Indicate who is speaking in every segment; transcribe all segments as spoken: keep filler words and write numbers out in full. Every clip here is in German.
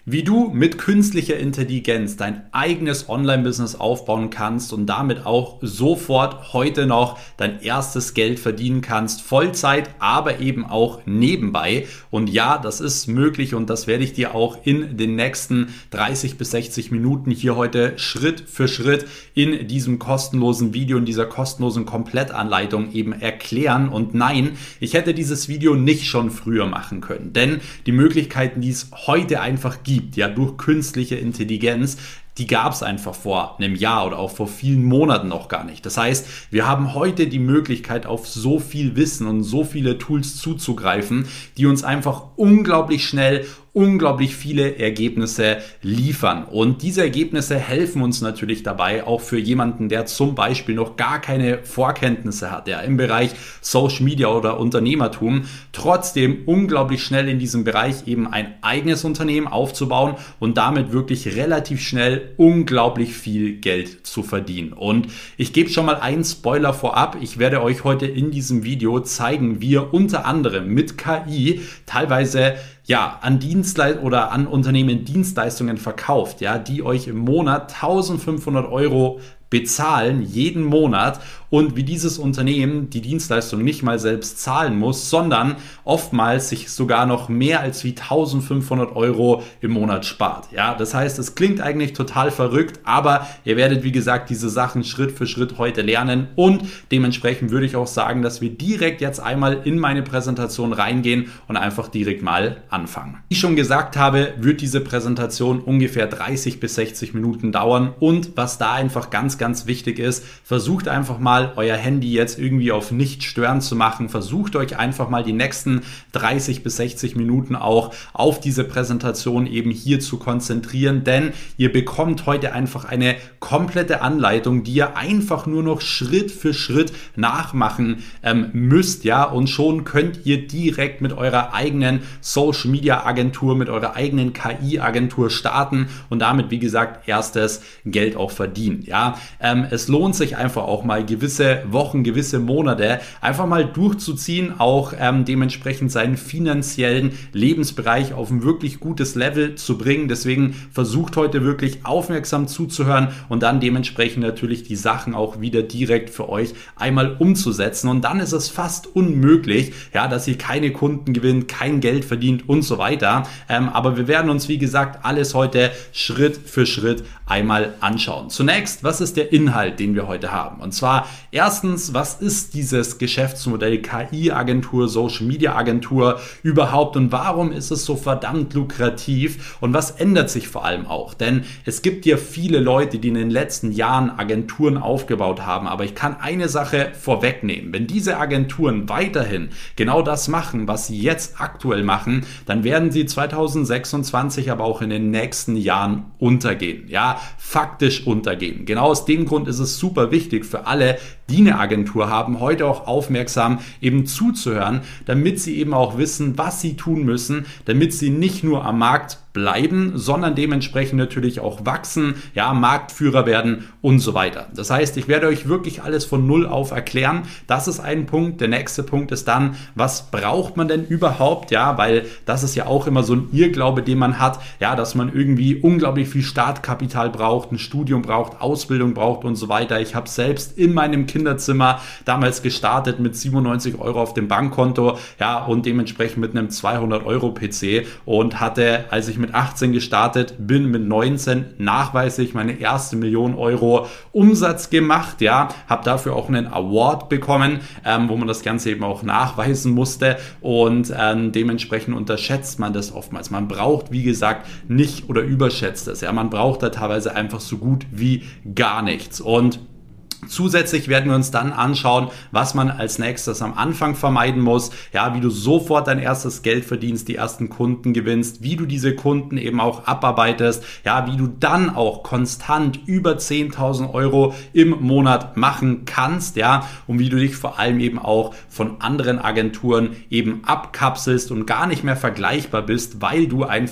Speaker 1: Wie du mit künstlicher Intelligenz dein eigenes Online-Business aufbauen kannst und damit auch sofort heute noch dein erstes Geld verdienen kannst, Vollzeit, aber eben auch nebenbei. Und ja, das ist möglich und das werde ich dir auch in den nächsten dreißig bis sechzig Minuten hier heute Schritt für Schritt in diesem kostenlosen Video, in dieser kostenlosen Komplettanleitung eben erklären. Und nein, ich hätte dieses Video nicht schon früher machen können, denn die Möglichkeiten, die es heute einfach gibt, gibt, ja, durch künstliche Intelligenz, die gab es einfach vor einem Jahr oder auch vor vielen Monaten noch gar nicht. Das heißt, wir haben heute die Möglichkeit, auf so viel Wissen und so viele Tools zuzugreifen, die uns einfach unglaublich schnell unglaublich viele Ergebnisse liefern. Und diese Ergebnisse helfen uns natürlich dabei, auch für jemanden, der zum Beispiel noch gar keine Vorkenntnisse hat, der im Bereich Social Media oder Unternehmertum, trotzdem unglaublich schnell in diesem Bereich eben ein eigenes Unternehmen aufzubauen und damit wirklich relativ schnell unglaublich viel Geld zu verdienen. Und ich gebe schon mal einen Spoiler vorab. Ich werde euch heute in diesem Video zeigen, wie ihr unter anderem mit K I teilweise ja, an Dienstleistungen oder an Unternehmen Dienstleistungen verkauft, ja, die euch im Monat eintausendfünfhundert Euro bezahlen, jeden Monat, und wie dieses Unternehmen die Dienstleistung nicht mal selbst zahlen muss, sondern oftmals sich sogar noch mehr als wie eintausendfünfhundert Euro im Monat spart. Ja, das heißt, es klingt eigentlich total verrückt, aber ihr werdet, wie gesagt, diese Sachen Schritt für Schritt heute lernen und dementsprechend würde ich auch sagen, dass wir direkt jetzt einmal in meine Präsentation reingehen und einfach direkt mal anfangen. Wie ich schon gesagt habe, wird diese Präsentation ungefähr dreißig bis sechzig Minuten dauern und was da einfach ganz, ganz wichtig ist, versucht einfach mal euer Handy jetzt irgendwie auf nicht stören zu machen. Versucht euch einfach mal die nächsten dreißig bis sechzig Minuten auch auf diese Präsentation eben hier zu konzentrieren, denn ihr bekommt heute einfach eine komplette Anleitung, die ihr einfach nur noch Schritt für Schritt nachmachen ähm, müsst, ja, und schon könnt ihr direkt mit eurer eigenen Social Media Agentur, mit eurer eigenen K I Agentur starten und damit, wie gesagt, erstes Geld auch verdienen, ja. Ähm, es lohnt sich einfach auch mal gewisse Wochen, gewisse Monate einfach mal durchzuziehen, auch ähm, dementsprechend seinen finanziellen Lebensbereich auf ein wirklich gutes Level zu bringen. Deswegen versucht heute wirklich aufmerksam zuzuhören und dann dementsprechend natürlich die Sachen auch wieder direkt für euch einmal umzusetzen. Und dann ist es fast unmöglich, ja, dass ihr keine Kunden gewinnt, kein Geld verdient und so weiter. Ähm, aber wir werden uns, wie gesagt, alles heute Schritt für Schritt einmal anschauen. Zunächst, was ist der Inhalt, den wir heute haben? Und zwar erstens, was ist dieses Geschäftsmodell K I-Agentur, Social-Media-Agentur überhaupt und warum ist es so verdammt lukrativ und was ändert sich vor allem auch? Denn es gibt ja viele Leute, die in den letzten Jahren Agenturen aufgebaut haben, aber ich kann eine Sache vorwegnehmen. Wenn diese Agenturen weiterhin genau das machen, was sie jetzt aktuell machen, dann werden sie zweitausendsechsundzwanzig, aber auch in den nächsten Jahren untergehen. Ja, faktisch untergehen. Genau aus dem Grund ist es super wichtig für alle, die eine Agentur haben, heute auch aufmerksam eben zuzuhören, damit sie eben auch wissen, was sie tun müssen, damit sie nicht nur am Markt bleiben, sondern dementsprechend natürlich auch wachsen, ja, Marktführer werden und so weiter. Das heißt, ich werde euch wirklich alles von Null auf erklären. Das ist ein Punkt. Der nächste Punkt ist dann, was braucht man denn überhaupt? Ja, weil das ist ja auch immer so ein Irrglaube, den man hat, ja, dass man irgendwie unglaublich viel Startkapital braucht, ein Studium braucht, Ausbildung braucht und so weiter. Ich habe selbst in meinem Kinderzimmer damals gestartet mit siebenundneunzig Euro auf dem Bankkonto, ja, und dementsprechend mit einem zweihundert Euro P C und hatte, als ich mit achtzehn gestartet bin, mit neunzehn nachweislich meine erste Million Euro Umsatz gemacht, ja, habe dafür auch einen Award bekommen, ähm, wo man das Ganze eben auch nachweisen musste und ähm, dementsprechend unterschätzt man das oftmals. Man braucht, wie gesagt, nicht oder überschätzt es, ja, man braucht da teilweise einfach so gut wie gar nichts und zusätzlich werden wir uns dann anschauen, was man als nächstes am Anfang vermeiden muss, ja, wie du sofort dein erstes Geld verdienst, die ersten Kunden gewinnst, wie du diese Kunden eben auch abarbeitest, ja, wie du dann auch konstant über zehntausend Euro im Monat machen kannst, ja, und wie du dich vor allem eben auch von anderen Agenturen eben abkapselst und gar nicht mehr vergleichbar bist, weil du einfach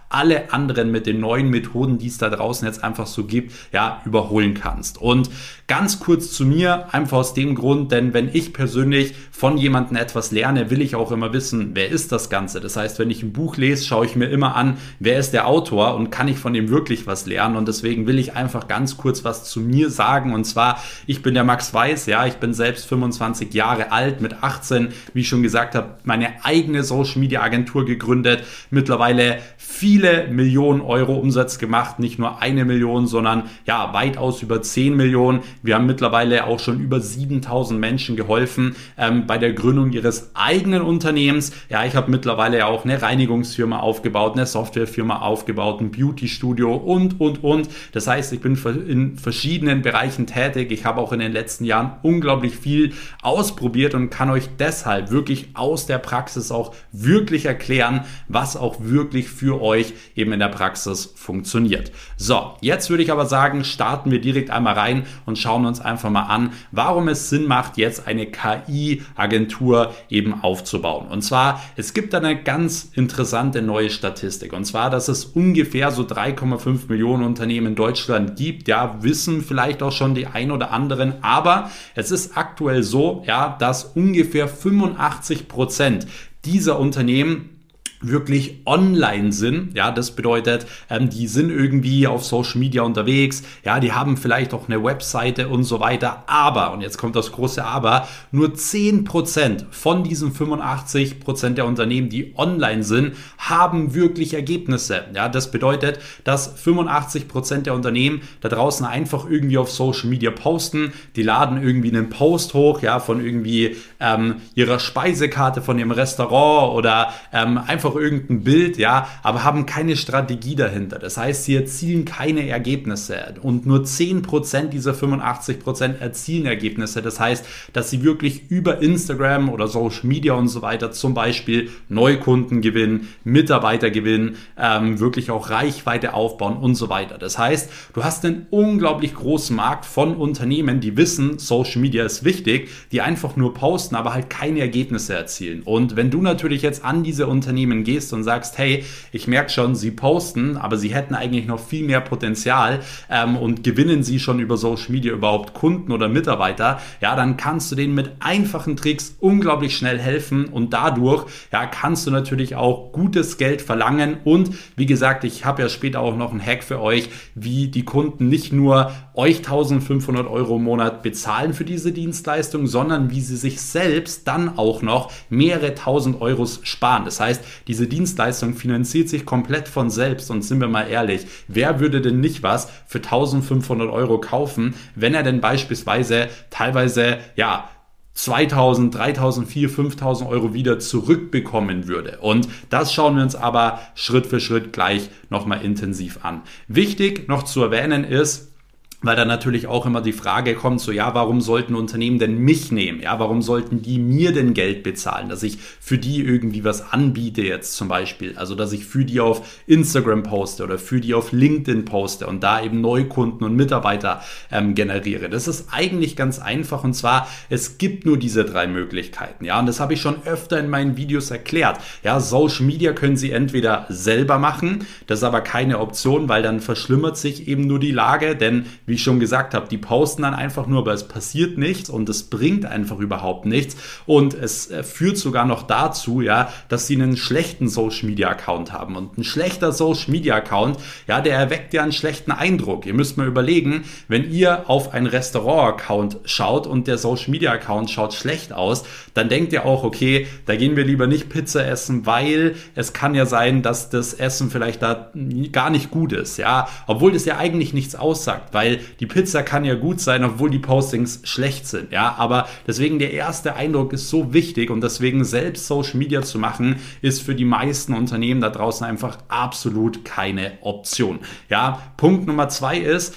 Speaker 1: alle anderen mit den neuen Methoden, die es da draußen jetzt einfach so gibt, ja, überholen kannst. Und ganz kurz zu mir, einfach aus dem Grund, denn wenn ich persönlich von jemandem etwas lerne, will ich auch immer wissen, wer ist das Ganze. Das heißt, wenn ich ein Buch lese, schaue ich mir immer an, wer ist der Autor und kann ich von ihm wirklich was lernen. Und deswegen will ich einfach ganz kurz was zu mir sagen. Und zwar, ich bin der Max Weiß, ja, ich bin selbst fünfundzwanzig Jahre alt, mit achtzehn, wie ich schon gesagt habe, meine eigene Social Media Agentur gegründet, mittlerweile viele Millionen Euro Umsatz gemacht, nicht nur eine Million, sondern ja, weitaus über zehn Millionen. Wir haben mittlerweile auch schon über siebentausend Menschen geholfen ähm, bei der Gründung ihres eigenen Unternehmens. Ja, ich habe mittlerweile auch eine Reinigungsfirma aufgebaut, eine Softwarefirma aufgebaut, ein Beauty-Studio und, und, und. Das heißt, ich bin in verschiedenen Bereichen tätig. Ich habe auch in den letzten Jahren unglaublich viel ausprobiert und kann euch deshalb wirklich aus der Praxis auch wirklich erklären, was auch wirklich für euch eben in der Praxis funktioniert. So, jetzt würde ich aber sagen, starten wir direkt einmal rein und schauen uns einfach mal an, warum es Sinn macht, jetzt eine K I-Agentur eben aufzubauen. Und zwar, es gibt eine ganz interessante neue Statistik. Und zwar, dass es ungefähr so drei Komma fünf Millionen Unternehmen in Deutschland gibt. Ja, wissen vielleicht auch schon die ein oder anderen. Aber es ist aktuell so, ja, dass ungefähr fünfundachtzig Prozent dieser Unternehmen wirklich online sind, ja, das bedeutet, ähm, die sind irgendwie auf Social Media unterwegs, ja, die haben vielleicht auch eine Webseite und so weiter, aber, und jetzt kommt das große Aber, nur zehn Prozent von diesen fünfundachtzig Prozent der Unternehmen, die online sind, haben wirklich Ergebnisse, ja, das bedeutet, dass fünfundachtzig Prozent der Unternehmen da draußen einfach irgendwie auf Social Media posten, die laden irgendwie einen Post hoch, ja, von irgendwie ähm, ihrer Speisekarte von ihrem Restaurant oder ähm, einfach irgendein Bild, ja, aber haben keine Strategie dahinter. Das heißt, sie erzielen keine Ergebnisse und nur zehn Prozent dieser fünfundachtzig Prozent erzielen Ergebnisse. Das heißt, dass sie wirklich über Instagram oder Social Media und so weiter zum Beispiel Neukunden gewinnen, Mitarbeiter gewinnen, ähm, wirklich auch Reichweite aufbauen und so weiter. Das heißt, du hast einen unglaublich großen Markt von Unternehmen, die wissen, Social Media ist wichtig, die einfach nur posten, aber halt keine Ergebnisse erzielen. Und wenn du natürlich jetzt an diese Unternehmen gehst und sagst, hey, ich merke schon, sie posten, aber sie hätten eigentlich noch viel mehr Potenzial ähm, und gewinnen sie schon über Social Media überhaupt Kunden oder Mitarbeiter, ja, dann kannst du denen mit einfachen Tricks unglaublich schnell helfen und dadurch, ja, kannst du natürlich auch gutes Geld verlangen und wie gesagt, ich habe ja später auch noch einen Hack für euch, wie die Kunden nicht nur euch eintausendfünfhundert Euro im Monat bezahlen für diese Dienstleistung, sondern wie sie sich selbst dann auch noch mehrere tausend Euros sparen. Das heißt, diese Dienstleistung finanziert sich komplett von selbst und sind wir mal ehrlich, wer würde denn nicht was für eintausendfünfhundert Euro kaufen, wenn er denn beispielsweise teilweise, ja, zweitausend, dreitausend, viertausend, fünftausend Euro wieder zurückbekommen würde. Und das schauen wir uns aber Schritt für Schritt gleich nochmal intensiv an. Wichtig noch zu erwähnen ist, weil da natürlich auch immer die Frage kommt, so ja, warum sollten Unternehmen denn mich nehmen? Ja, warum sollten die mir denn Geld bezahlen, dass ich für die irgendwie was anbiete jetzt zum Beispiel? Also, dass ich für die auf Instagram poste oder für die auf LinkedIn poste und da eben Neukunden und Mitarbeiter ähm, generiere. Das ist eigentlich ganz einfach und zwar, es gibt nur diese drei Möglichkeiten. Ja, und das habe ich schon öfter in meinen Videos erklärt. Ja, Social Media können Sie entweder selber machen, das ist aber keine Option, weil dann verschlimmert sich eben nur die Lage, denn wie ich schon gesagt habe, die posten dann einfach nur, aber es passiert nichts und es bringt einfach überhaupt nichts und es führt sogar noch dazu, ja, dass sie einen schlechten Social Media Account haben und ein schlechter Social Media Account, ja, der erweckt ja einen schlechten Eindruck. Ihr müsst mal überlegen, wenn ihr auf einen Restaurant Account schaut und der Social Media Account schaut schlecht aus, dann denkt ihr auch, okay, da gehen wir lieber nicht Pizza essen, weil es kann ja sein, dass das Essen vielleicht da gar nicht gut ist, ja, obwohl das ja eigentlich nichts aussagt, weil die Pizza kann ja gut sein, obwohl die Postings schlecht sind, ja, aber deswegen der erste Eindruck ist so wichtig und deswegen selbst Social Media zu machen, ist für die meisten Unternehmen da draußen einfach absolut keine Option, ja. Punkt Nummer zwei ist,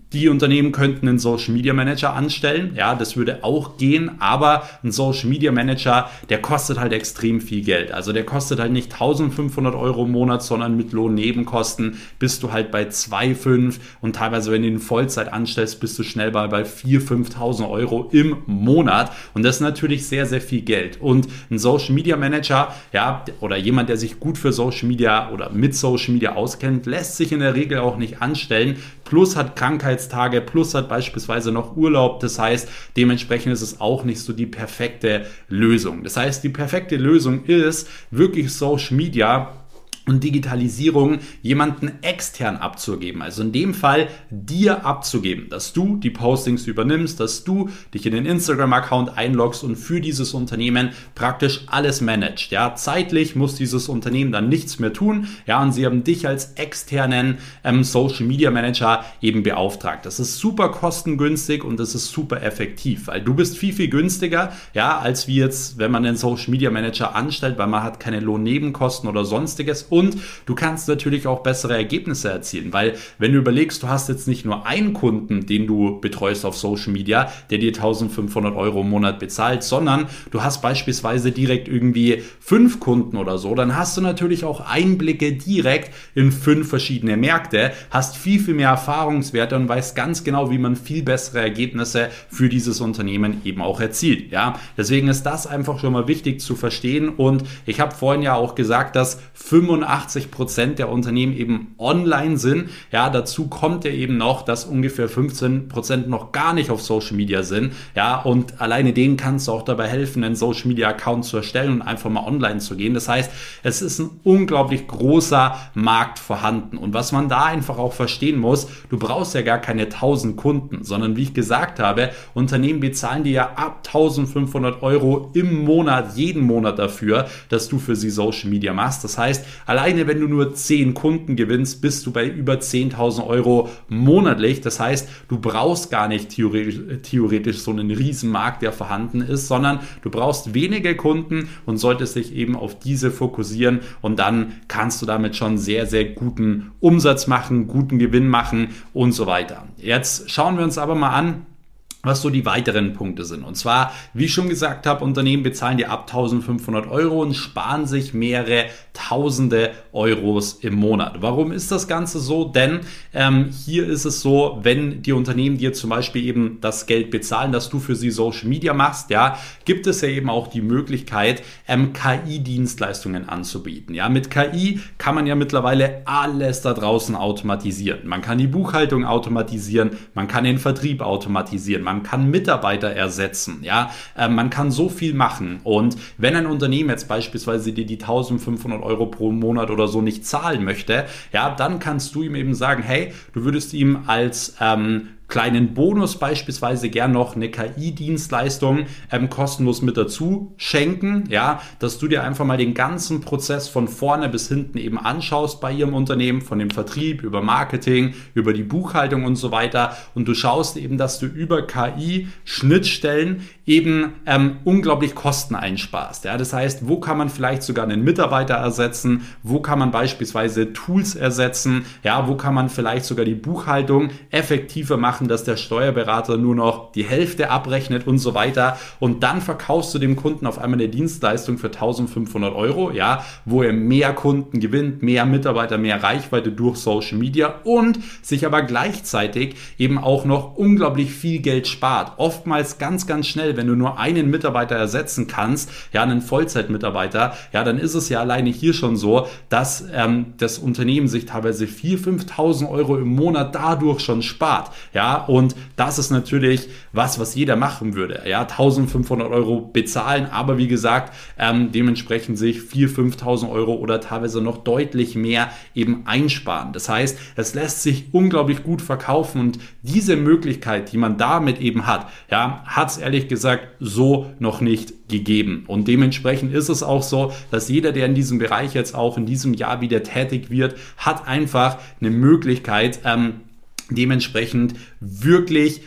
Speaker 1: Die Unternehmen könnten einen Social Media Manager anstellen, ja, das würde auch gehen, aber ein Social Media Manager, der kostet halt extrem viel Geld. Also der kostet halt nicht eintausendfünfhundert Euro im Monat, sondern mit Lohnnebenkosten bist du halt bei zwei, fünf und teilweise, wenn du ihn Vollzeit anstellst, bist du schnell bei, bei viertausend, fünftausend Euro im Monat und das ist natürlich sehr, sehr viel Geld. Und ein Social Media Manager, ja, oder jemand, der sich gut für Social Media oder mit Social Media auskennt, lässt sich in der Regel auch nicht anstellen, plus hat Krankheitstage, plus hat beispielsweise noch Urlaub. Das heißt, dementsprechend ist es auch nicht so die perfekte Lösung. Das heißt, die perfekte Lösung ist wirklich Social Media und Digitalisierung jemanden extern abzugeben. Also in dem Fall dir abzugeben, dass du die Postings übernimmst, dass du dich in den Instagram-Account einloggst und für dieses Unternehmen praktisch alles managst. Ja, zeitlich muss dieses Unternehmen dann nichts mehr tun. Ja, und sie haben dich als externen ähm, Social Media Manager eben beauftragt. Das ist super kostengünstig und das ist super effektiv, weil du bist viel, viel günstiger, ja, als wie jetzt, wenn man einen Social Media Manager anstellt, weil man hat keine Lohnnebenkosten oder sonstiges. Und du kannst natürlich auch bessere Ergebnisse erzielen, weil wenn du überlegst, du hast jetzt nicht nur einen Kunden, den du betreust auf Social Media, der dir eintausendfünfhundert Euro im Monat bezahlt, sondern du hast beispielsweise direkt irgendwie fünf Kunden oder so, dann hast du natürlich auch Einblicke direkt in fünf verschiedene Märkte, hast viel, viel mehr Erfahrungswerte und weißt ganz genau, wie man viel bessere Ergebnisse für dieses Unternehmen eben auch erzielt. Ja, deswegen ist das einfach schon mal wichtig zu verstehen und ich habe vorhin ja auch gesagt, dass fünfundachtzig Prozent der Unternehmen eben online sind. Ja, dazu kommt ja eben noch, dass ungefähr fünfzehn Prozent noch gar nicht auf Social Media sind. Ja, und alleine denen kannst du auch dabei helfen, einen Social Media Account zu erstellen und einfach mal online zu gehen. Das heißt, es ist ein unglaublich großer Markt vorhanden. Und was man da einfach auch verstehen muss, du brauchst ja gar keine tausend Kunden, sondern wie ich gesagt habe, Unternehmen bezahlen dir ja ab eintausendfünfhundert Euro im Monat, jeden Monat dafür, dass du für sie Social Media machst. Das heißt, alleine wenn du nur zehn Kunden gewinnst, bist du bei über zehntausend Euro monatlich. Das heißt, du brauchst gar nicht theoretisch, theoretisch so einen Riesenmarkt, der vorhanden ist, sondern du brauchst wenige Kunden und solltest dich eben auf diese fokussieren und dann kannst du damit schon sehr, sehr guten Umsatz machen, guten Gewinn machen und so weiter. Jetzt schauen wir uns aber mal an, was so die weiteren Punkte sind. Und zwar, wie ich schon gesagt habe, Unternehmen bezahlen dir ab eintausendfünfhundert Euro und sparen sich mehrere Tausende Euros im Monat. Warum ist das Ganze so? Denn ähm, hier ist es so, wenn die Unternehmen dir zum Beispiel eben das Geld bezahlen, dass du für sie Social Media machst, ja, gibt es ja eben auch die Möglichkeit, ähm, K I-Dienstleistungen anzubieten. Ja, mit K I kann man ja mittlerweile alles da draußen automatisieren. Man kann die Buchhaltung automatisieren, man kann den Vertrieb automatisieren, man kann Mitarbeiter ersetzen, ja, äh, man kann so viel machen. Und wenn ein Unternehmen jetzt beispielsweise dir die eintausendfünfhundert Euro pro Monat oder so nicht zahlen möchte, ja, dann kannst du ihm eben sagen, hey, du würdest ihm als ähm, kleinen Bonus beispielsweise gern noch eine K I-Dienstleistung ähm, kostenlos mit dazu schenken, ja, dass du dir einfach mal den ganzen Prozess von vorne bis hinten eben anschaust bei ihrem Unternehmen, von dem Vertrieb, über Marketing, über die Buchhaltung und so weiter und du schaust eben, dass du über K I-Schnittstellen eben ähm, unglaublich Kosten einsparst, ja, das heißt, wo kann man vielleicht sogar einen Mitarbeiter ersetzen, wo kann man beispielsweise Tools ersetzen, ja, wo kann man vielleicht sogar die Buchhaltung effektiver machen, dass der Steuerberater nur noch die Hälfte abrechnet und so weiter und dann verkaufst du dem Kunden auf einmal eine Dienstleistung für eintausendfünfhundert Euro, ja, wo er mehr Kunden gewinnt, mehr Mitarbeiter, mehr Reichweite durch Social Media und sich aber gleichzeitig eben auch noch unglaublich viel Geld spart. Oftmals ganz, ganz schnell, wenn du nur einen Mitarbeiter ersetzen kannst, ja, einen Vollzeitmitarbeiter, ja, dann ist es ja alleine hier schon so, dass ähm, das Unternehmen sich teilweise viertausend, fünftausend Euro im Monat dadurch schon spart, ja, und das ist natürlich was, was jeder machen würde. Ja, eintausendfünfhundert Euro bezahlen, aber wie gesagt, ähm, dementsprechend sich viertausend, fünftausend Euro oder teilweise noch deutlich mehr eben einsparen. Das heißt, es lässt sich unglaublich gut verkaufen und diese Möglichkeit, die man damit eben hat, ja, hat es ehrlich gesagt so noch nicht gegeben. Und dementsprechend ist es auch so, dass jeder, der in diesem Bereich jetzt auch in diesem Jahr wieder tätig wird, hat einfach eine Möglichkeit, ähm, dementsprechend wirklich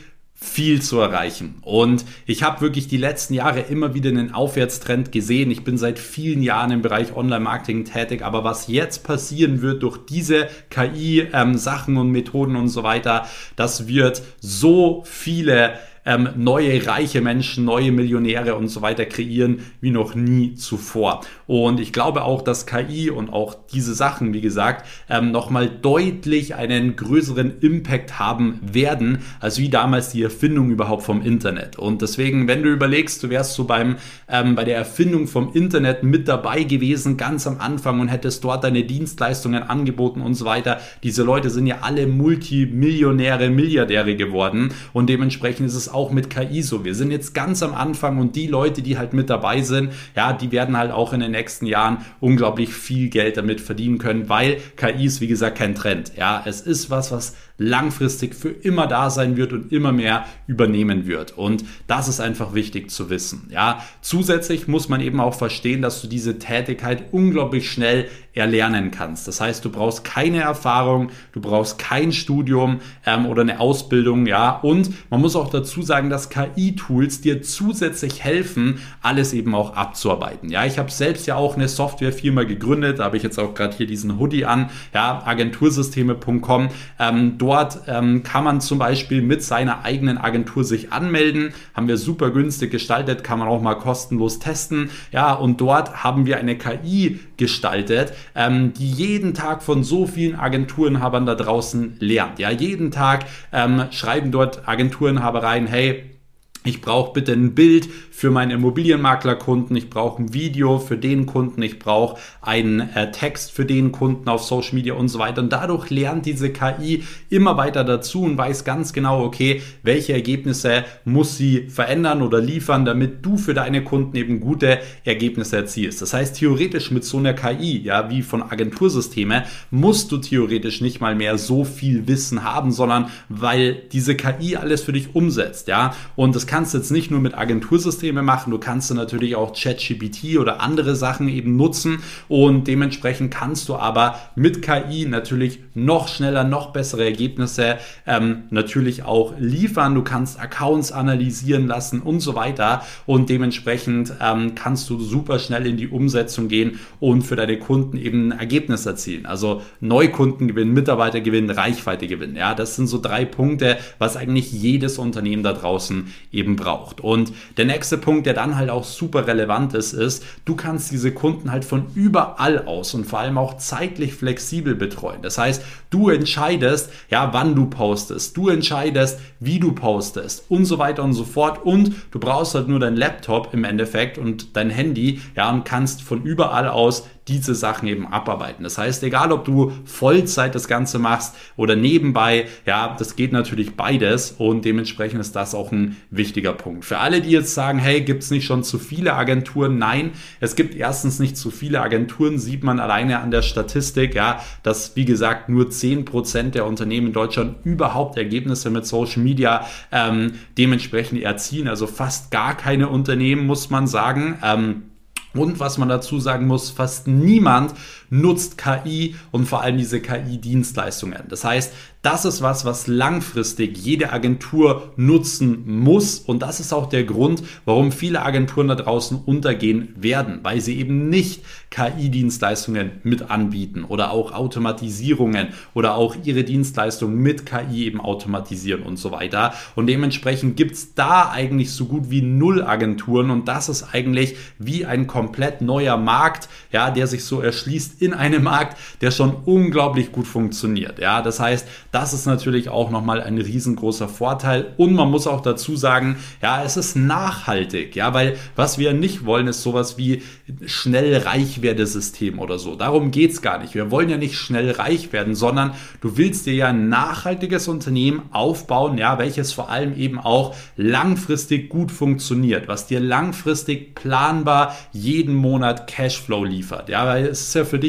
Speaker 1: viel zu erreichen. Und ich habe wirklich die letzten Jahre immer wieder einen Aufwärtstrend gesehen. Ich bin seit vielen Jahren im Bereich Online-Marketing tätig, aber was jetzt passieren wird durch diese K I-Sachen ähm, und Methoden und so weiter, das wird so viele Ähm, neue reiche Menschen, neue Millionäre und so weiter kreieren wie noch nie zuvor. Und ich glaube auch, dass K I und auch diese Sachen, wie gesagt, ähm, nochmal deutlich einen größeren Impact haben werden, als wie damals die Erfindung überhaupt vom Internet. Und deswegen, wenn du überlegst, du wärst so beim ähm, bei der Erfindung vom Internet mit dabei gewesen, ganz am Anfang und hättest dort deine Dienstleistungen angeboten und so weiter. Diese Leute sind ja alle Multimillionäre, Milliardäre geworden und dementsprechend ist es auch mit K I so. Wir sind jetzt ganz am Anfang und die Leute, die halt mit dabei sind, ja, die werden halt auch in den nächsten Jahren unglaublich viel Geld damit verdienen können, weil K I ist, wie gesagt, kein Trend. Ja, es ist was, was langfristig für immer da sein wird und immer mehr übernehmen wird. Und das ist einfach wichtig zu wissen. Ja, zusätzlich muss man eben auch verstehen, dass du diese Tätigkeit unglaublich schnell erlernen kannst. Das heißt, du brauchst keine Erfahrung, du brauchst kein Studium ähm, oder eine Ausbildung, ja. Und man muss auch dazu sagen, dass K I-Tools dir zusätzlich helfen, alles eben auch abzuarbeiten. Ja, ich habe selbst ja auch eine Softwarefirma gegründet, da habe ich jetzt auch gerade hier diesen Hoodie an, ja, agentursysteme punkt com. Ähm, dort ähm, kann man zum Beispiel mit seiner eigenen Agentur sich anmelden, haben wir super günstig gestaltet, kann man auch mal kostenlos testen, ja, und dort haben wir eine K I gestaltet, ähm, die jeden Tag von so vielen Agenturenhabern da draußen lernt. Ja, jeden Tag ähm, schreiben dort Agenturenhaber rein, hey, ich brauche bitte ein Bild für meinen Immobilienmaklerkunden, ich brauche ein Video für den Kunden, ich brauche einen äh, Text für den Kunden auf Social Media und so weiter. Und dadurch lernt diese K I immer weiter dazu und weiß ganz genau, okay, welche Ergebnisse muss sie verändern oder liefern, damit du für deine Kunden eben gute Ergebnisse erzielst. Das heißt, theoretisch mit so einer K I, ja, wie von Agentursysteme, musst du theoretisch nicht mal mehr so viel Wissen haben, sondern weil diese K I alles für dich umsetzt, ja. Und das kannst du jetzt nicht nur mit Agentursysteme machen, du kannst du natürlich auch ChatGPT oder andere Sachen eben nutzen und dementsprechend kannst du aber mit K I natürlich noch schneller, noch bessere Ergebnisse ähm, natürlich auch liefern. Du kannst Accounts analysieren lassen und so weiter und dementsprechend ähm, kannst du super schnell in die Umsetzung gehen und für deine Kunden eben ein Ergebnis erzielen. Also Neukunden gewinnen, Mitarbeiter gewinnen, Reichweite gewinnen. Ja, das sind so drei Punkte, was eigentlich jedes Unternehmen da draußen eben braucht. Und der nächste Punkt, der dann halt auch super relevant ist, ist, du kannst diese Kunden halt von überall aus und vor allem auch zeitlich flexibel betreuen. Das heißt, du entscheidest, ja, wann du postest, du entscheidest, wie du postest und so weiter und so fort und du brauchst halt nur dein Laptop im Endeffekt und dein Handy, ja, und kannst von überall aus diese Sachen eben abarbeiten. Das heißt, egal ob du Vollzeit das Ganze machst oder nebenbei, ja, das geht natürlich beides und dementsprechend ist das auch ein wichtiger Punkt. Für alle, die jetzt sagen, hey, gibt es nicht schon zu viele Agenturen? Nein, es gibt erstens nicht zu viele Agenturen, sieht man alleine an der Statistik, ja, dass, wie gesagt, nur zehn Prozent der Unternehmen in Deutschland überhaupt Ergebnisse mit Social Media ähm, dementsprechend erzielen, also fast gar keine Unternehmen, muss man sagen. Ähm, Und was man dazu sagen muss, fast niemand nutzt K I und vor allem diese K I-Dienstleistungen. Das heißt, das ist was, was langfristig jede Agentur nutzen muss und das ist auch der Grund, warum viele Agenturen da draußen untergehen werden, weil sie eben nicht K I-Dienstleistungen mit anbieten oder auch Automatisierungen oder auch ihre Dienstleistungen mit K I eben automatisieren und so weiter. Und dementsprechend gibt es da eigentlich so gut wie null Agenturen und das ist eigentlich wie ein komplett neuer Markt, ja, der sich so erschließt in einem Markt, der schon unglaublich gut funktioniert. Ja, das heißt, das ist natürlich auch nochmal ein riesengroßer Vorteil und man muss auch dazu sagen, ja, es ist nachhaltig, ja, weil was wir nicht wollen, ist sowas wie schnell reich werde System oder so. Darum geht es gar nicht. Wir wollen ja nicht schnell reich werden, sondern du willst dir ja ein nachhaltiges Unternehmen aufbauen, ja, welches vor allem eben auch langfristig gut funktioniert, was dir langfristig planbar jeden Monat Cashflow liefert, ja, weil es ist ja für dich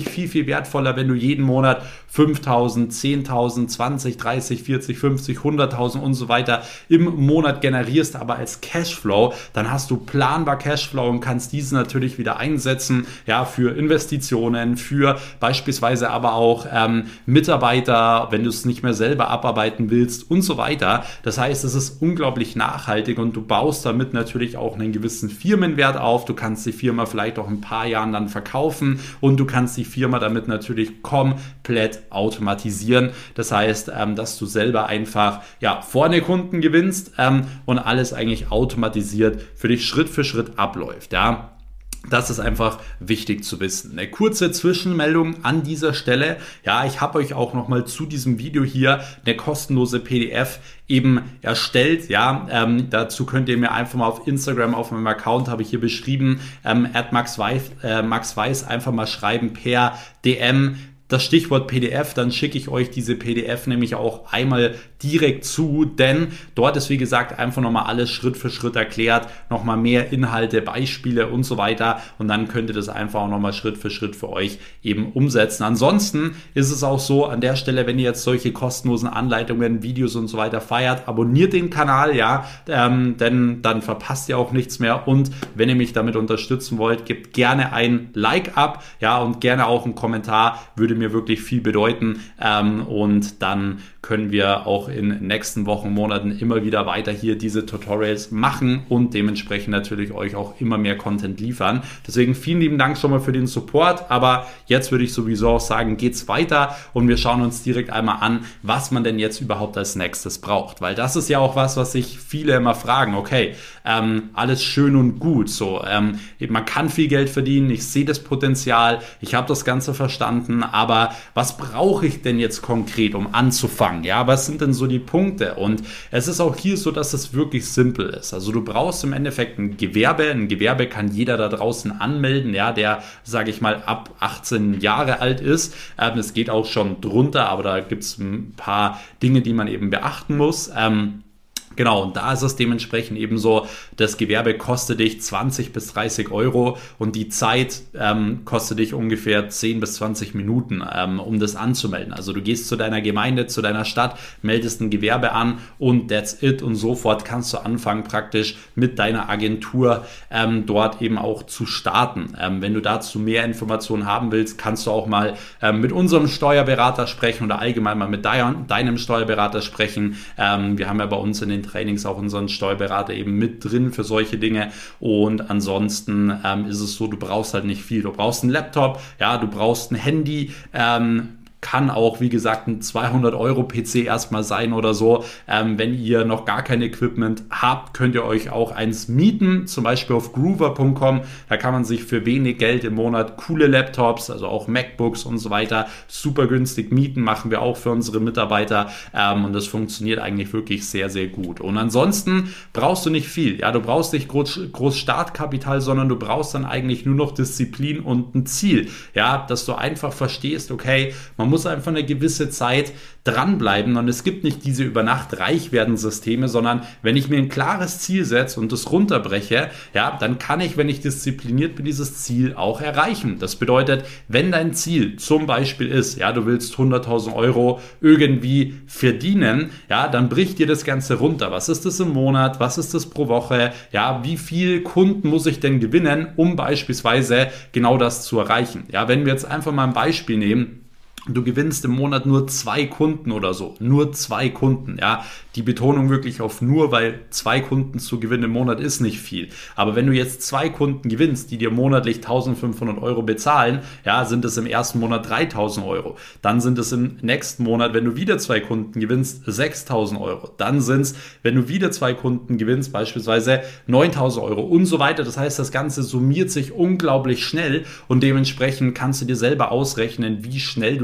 Speaker 1: natürlich viel, viel wertvoller, wenn du jeden Monat fünftausend, zehntausend, zwanzig, dreißig, vierzig, fünfzig, hunderttausend und so weiter im Monat generierst, aber als Cashflow, dann hast du planbar Cashflow und kannst diesen natürlich wieder einsetzen, ja, für Investitionen, für beispielsweise aber auch ähm, Mitarbeiter, wenn du es nicht mehr selber abarbeiten willst und so weiter. Das heißt, es ist unglaublich nachhaltig und du baust damit natürlich auch einen gewissen Firmenwert auf. Du kannst die Firma vielleicht auch in ein paar Jahren dann verkaufen und du kannst die Firma damit natürlich komplett automatisieren. Das heißt, ähm, dass du selber einfach ja, vorne Kunden gewinnst ähm, und alles eigentlich automatisiert für dich Schritt für Schritt abläuft. Ja. Das ist einfach wichtig zu wissen. Eine kurze Zwischenmeldung an dieser Stelle. Ja, ich habe euch auch nochmal zu diesem Video hier eine kostenlose P D F eben erstellt. Ja, ähm, dazu könnt ihr mir einfach mal auf Instagram, auf meinem Account habe ich hier beschrieben, ähm, at Max Weiß, äh, Max Weiß einfach mal schreiben per D M. Das Stichwort P D F, dann schicke ich euch diese P D F nämlich auch einmal direkt zu, denn dort ist wie gesagt einfach nochmal alles Schritt für Schritt erklärt, nochmal mehr Inhalte, Beispiele und so weiter und dann könnt ihr das einfach auch nochmal Schritt für Schritt für euch eben umsetzen. Ansonsten ist es auch so, an der Stelle, wenn ihr jetzt solche kostenlosen Anleitungen, Videos und so weiter feiert, abonniert den Kanal, ja, ähm, denn dann verpasst ihr auch nichts mehr und wenn ihr mich damit unterstützen wollt, gebt gerne ein Like ab, ja, und gerne auch einen Kommentar, würde mir wirklich viel bedeuten ähm, und dann können wir auch in den nächsten Wochen, Monaten immer wieder weiter hier diese Tutorials machen und dementsprechend natürlich euch auch immer mehr Content liefern. Deswegen vielen lieben Dank schon mal für den Support, aber jetzt würde ich sowieso auch sagen, geht's weiter und wir schauen uns direkt einmal an, was man denn jetzt überhaupt als nächstes braucht, weil das ist ja auch was, was sich viele immer fragen, okay, ähm, alles schön und gut, so, ähm, man kann viel Geld verdienen, ich sehe das Potenzial, ich habe das Ganze verstanden, aber was brauche ich denn jetzt konkret, um anzufangen? Ja, was sind denn so die Punkte? Und es ist auch hier so, dass es wirklich simpel ist. Also du brauchst im Endeffekt ein Gewerbe. Ein Gewerbe kann jeder da draußen anmelden, ja, der, sage ich mal, ab achtzehn Jahre alt ist. Ähm, es geht auch schon drunter, aber da gibt es ein paar Dinge, die man eben beachten muss. Ähm, Genau, und da ist es dementsprechend eben so, das Gewerbe kostet dich zwanzig bis dreißig Euro und die Zeit ähm, kostet dich ungefähr zehn bis zwanzig Minuten, ähm, um das anzumelden. Also du gehst zu deiner Gemeinde, zu deiner Stadt, meldest ein Gewerbe an und that's it. Und sofort kannst du anfangen, praktisch mit deiner Agentur ähm, dort eben auch zu starten. Ähm, wenn du dazu mehr Informationen haben willst, kannst du auch mal ähm, mit unserem Steuerberater sprechen oder allgemein mal mit dein, deinem Steuerberater sprechen. Ähm, wir haben ja bei uns in den Trainings auch unseren Steuerberater eben mit drin für solche Dinge und ansonsten ähm, ist es so, du brauchst halt nicht viel. Du brauchst einen Laptop, ja, du brauchst ein Handy, ähm, kann auch, wie gesagt, ein zweihundert Euro P C erstmal sein oder so. Ähm, wenn ihr noch gar kein Equipment habt, könnt ihr euch auch eins mieten, zum Beispiel auf groover punkt com. Da kann man sich für wenig Geld im Monat coole Laptops, also auch MacBooks und so weiter, super günstig mieten, machen wir auch für unsere Mitarbeiter ähm, und das funktioniert eigentlich wirklich sehr, sehr gut. Und ansonsten brauchst du nicht viel. Ja, du brauchst nicht groß, groß Startkapital, sondern du brauchst dann eigentlich nur noch Disziplin und ein Ziel. Ja, dass du einfach verstehst, okay, man muss einfach eine gewisse Zeit dranbleiben und es gibt nicht diese über Nacht reich werden Systeme, sondern wenn ich mir ein klares Ziel setze und das runterbreche, ja, dann kann ich, wenn ich diszipliniert bin, dieses Ziel auch erreichen. Das bedeutet, wenn dein Ziel zum Beispiel ist, ja, du willst hunderttausend Euro irgendwie verdienen, ja, dann bricht dir das Ganze runter. Was ist das im Monat? Was ist das pro Woche? Ja, wie viel Kunden muss ich denn gewinnen, um beispielsweise genau das zu erreichen? Ja, wenn wir jetzt einfach mal ein Beispiel nehmen, du gewinnst im Monat nur zwei Kunden oder so, nur zwei Kunden, ja, die Betonung wirklich auf nur, weil zwei Kunden zu gewinnen im Monat ist nicht viel, aber wenn du jetzt zwei Kunden gewinnst, die dir monatlich eintausendfünfhundert Euro bezahlen, ja, sind es im ersten Monat dreitausend Euro, dann sind es im nächsten Monat, wenn du wieder zwei Kunden gewinnst, sechstausend Euro, dann sind es, wenn du wieder zwei Kunden gewinnst, beispielsweise neuntausend Euro und so weiter, das heißt, das Ganze summiert sich unglaublich schnell und dementsprechend kannst du dir selber ausrechnen, wie schnell du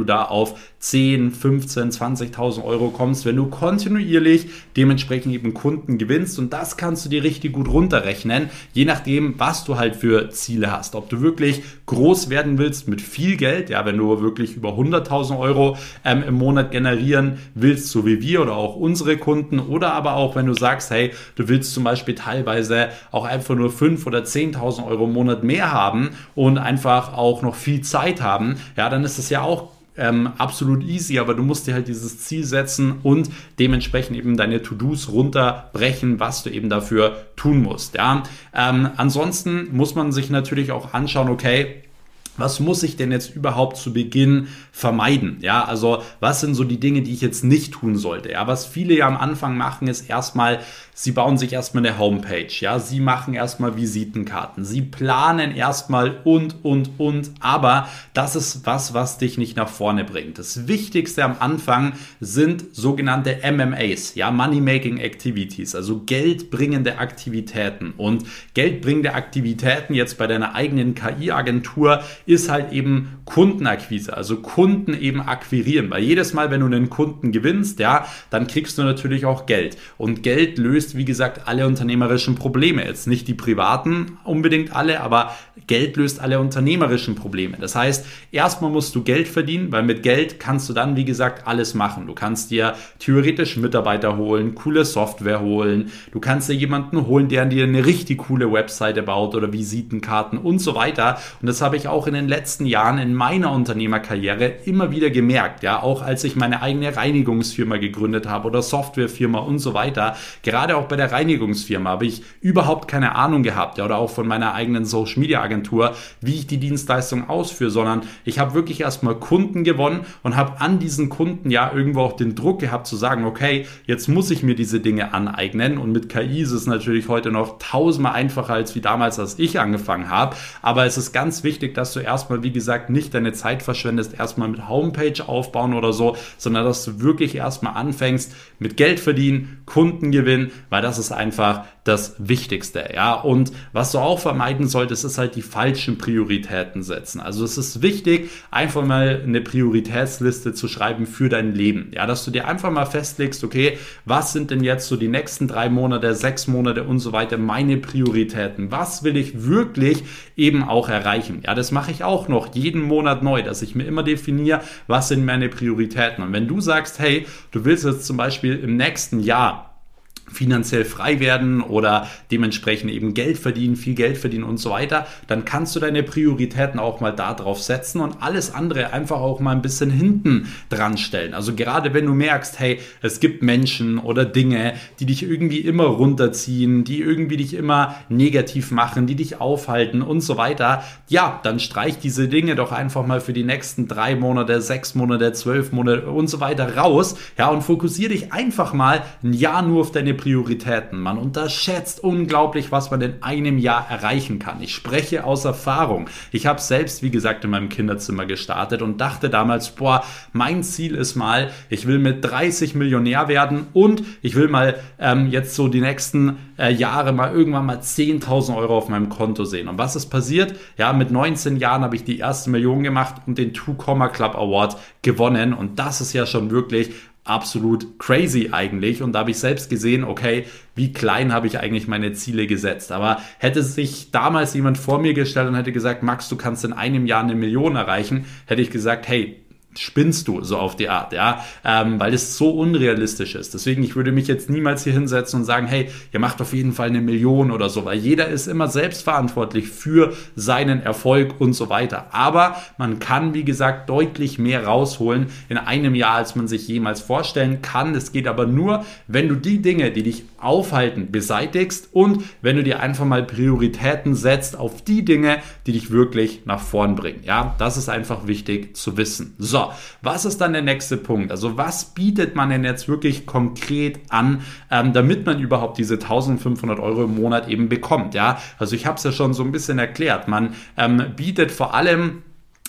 Speaker 1: da auf zehn, fünfzehn, zwanzigtausend Euro kommst, wenn du kontinuierlich dementsprechend eben Kunden gewinnst, und das kannst du dir richtig gut runterrechnen, je nachdem, was du halt für Ziele hast. Ob du wirklich groß werden willst mit viel Geld, ja, wenn du wirklich über hunderttausend Euro ähm, im Monat generieren willst, so wie wir oder auch unsere Kunden, oder aber auch, wenn du sagst, hey, du willst zum Beispiel teilweise auch einfach nur fünftausend oder zehntausend Euro im Monat mehr haben und einfach auch noch viel Zeit haben, ja, dann ist es ja auch Ähm, absolut easy, aber du musst dir halt dieses Ziel setzen und dementsprechend eben deine To-Dos runterbrechen, was du eben dafür tun musst. Ja? Ähm, ansonsten muss man sich natürlich auch anschauen, okay, was muss ich denn jetzt überhaupt zu Beginn vermeiden? Ja, also was sind so die Dinge, die ich jetzt nicht tun sollte? Ja, was viele ja am Anfang machen, ist erstmal, sie bauen sich erstmal eine Homepage. Ja, sie machen erstmal Visitenkarten. Sie planen erstmal und, und, und. Aber das ist was, was dich nicht nach vorne bringt. Das Wichtigste am Anfang sind sogenannte M M As, ja, Money Making Activities, also geldbringende Aktivitäten. Und geldbringende Aktivitäten jetzt bei deiner eigenen K I-Agentur ist halt eben Kundenakquise, also Kunden eben akquirieren, weil jedes Mal, wenn du einen Kunden gewinnst, ja, dann kriegst du natürlich auch Geld, und Geld löst, wie gesagt, alle unternehmerischen Probleme, jetzt nicht die privaten unbedingt alle, aber Geld löst alle unternehmerischen Probleme. Das heißt, erstmal musst du Geld verdienen, weil mit Geld kannst du dann, wie gesagt, alles machen. Du kannst dir theoretisch Mitarbeiter holen, coole Software holen, du kannst dir jemanden holen, der dir eine richtig coole Webseite baut oder Visitenkarten und so weiter, und das habe ich auch in den letzten Jahren in meiner Unternehmerkarriere immer wieder gemerkt, ja, auch als ich meine eigene Reinigungsfirma gegründet habe oder Softwarefirma und so weiter. Gerade auch bei der Reinigungsfirma habe ich überhaupt keine Ahnung gehabt, ja, oder auch von meiner eigenen Social Media Agentur, wie ich die Dienstleistung ausführe, sondern ich habe wirklich erstmal Kunden gewonnen und habe an diesen Kunden ja irgendwo auch den Druck gehabt zu sagen, okay, jetzt muss ich mir diese Dinge aneignen, und mit K I ist es natürlich heute noch tausendmal einfacher als wie damals, als ich angefangen habe, aber es ist ganz wichtig, dass du erstmal, wie gesagt, nicht deine Zeit verschwendest, erstmal mit Homepage aufbauen oder so, sondern dass du wirklich erstmal anfängst mit Geld verdienen, Kunden gewinnen, weil das ist einfach das Wichtigste, ja. Und was du auch vermeiden solltest, ist halt die falschen Prioritäten setzen. Also es ist wichtig, einfach mal eine Prioritätsliste zu schreiben für dein Leben, ja, dass du dir einfach mal festlegst, okay, was sind denn jetzt so die nächsten drei Monate, sechs Monate und so weiter meine Prioritäten? Was will ich wirklich eben auch erreichen? Ja, das mache ich auch noch jeden Monat neu, dass ich mir immer definiere, was sind meine Prioritäten. Und wenn du sagst, hey, du willst jetzt zum Beispiel im nächsten Jahr finanziell frei werden oder dementsprechend eben Geld verdienen, viel Geld verdienen und so weiter, dann kannst du deine Prioritäten auch mal da drauf setzen und alles andere einfach auch mal ein bisschen hinten dran stellen. Also gerade wenn du merkst, hey, es gibt Menschen oder Dinge, die dich irgendwie immer runterziehen, die irgendwie dich immer negativ machen, die dich aufhalten und so weiter, ja, dann streich diese Dinge doch einfach mal für die nächsten drei Monate, sechs Monate, zwölf Monate und so weiter raus, ja, und fokussiere dich einfach mal ein Jahr nur auf deine Prioritäten. Man unterschätzt unglaublich, was man in einem Jahr erreichen kann. Ich spreche aus Erfahrung. Ich habe selbst, wie gesagt, in meinem Kinderzimmer gestartet und dachte damals, boah, mein Ziel ist mal, ich will mit dreißig Millionär werden und ich will mal ähm, jetzt so die nächsten äh, Jahre mal irgendwann mal zehntausend Euro auf meinem Konto sehen. Und was ist passiert? Ja, mit neunzehn Jahren habe ich die erste Million gemacht und den Two Comma Club Award gewonnen, und das ist ja schon wirklich absolut crazy eigentlich, und da habe ich selbst gesehen, okay, wie klein habe ich eigentlich meine Ziele gesetzt. Aber hätte sich damals jemand vor mir gestellt und hätte gesagt, Max, du kannst in einem Jahr eine Million erreichen, hätte ich gesagt, hey, spinnst du, so auf die Art, ja, ähm, weil es so unrealistisch ist. Deswegen, ich würde mich jetzt niemals hier hinsetzen und sagen, hey, ihr macht auf jeden Fall eine Million oder so, weil jeder ist immer selbstverantwortlich für seinen Erfolg und so weiter. Aber man kann, wie gesagt, deutlich mehr rausholen in einem Jahr, als man sich jemals vorstellen kann. Es geht aber nur, wenn du die Dinge, die dich aufhalten, beseitigst und wenn du dir einfach mal Prioritäten setzt auf die Dinge, die dich wirklich nach vorn bringen. Ja, das ist einfach wichtig zu wissen. So, was ist dann der nächste Punkt? Also was bietet man denn jetzt wirklich konkret an, ähm, damit man überhaupt diese eintausendfünfhundert Euro im Monat eben bekommt? Ja, also ich habe es ja schon so ein bisschen erklärt. Man ähm, bietet vor allem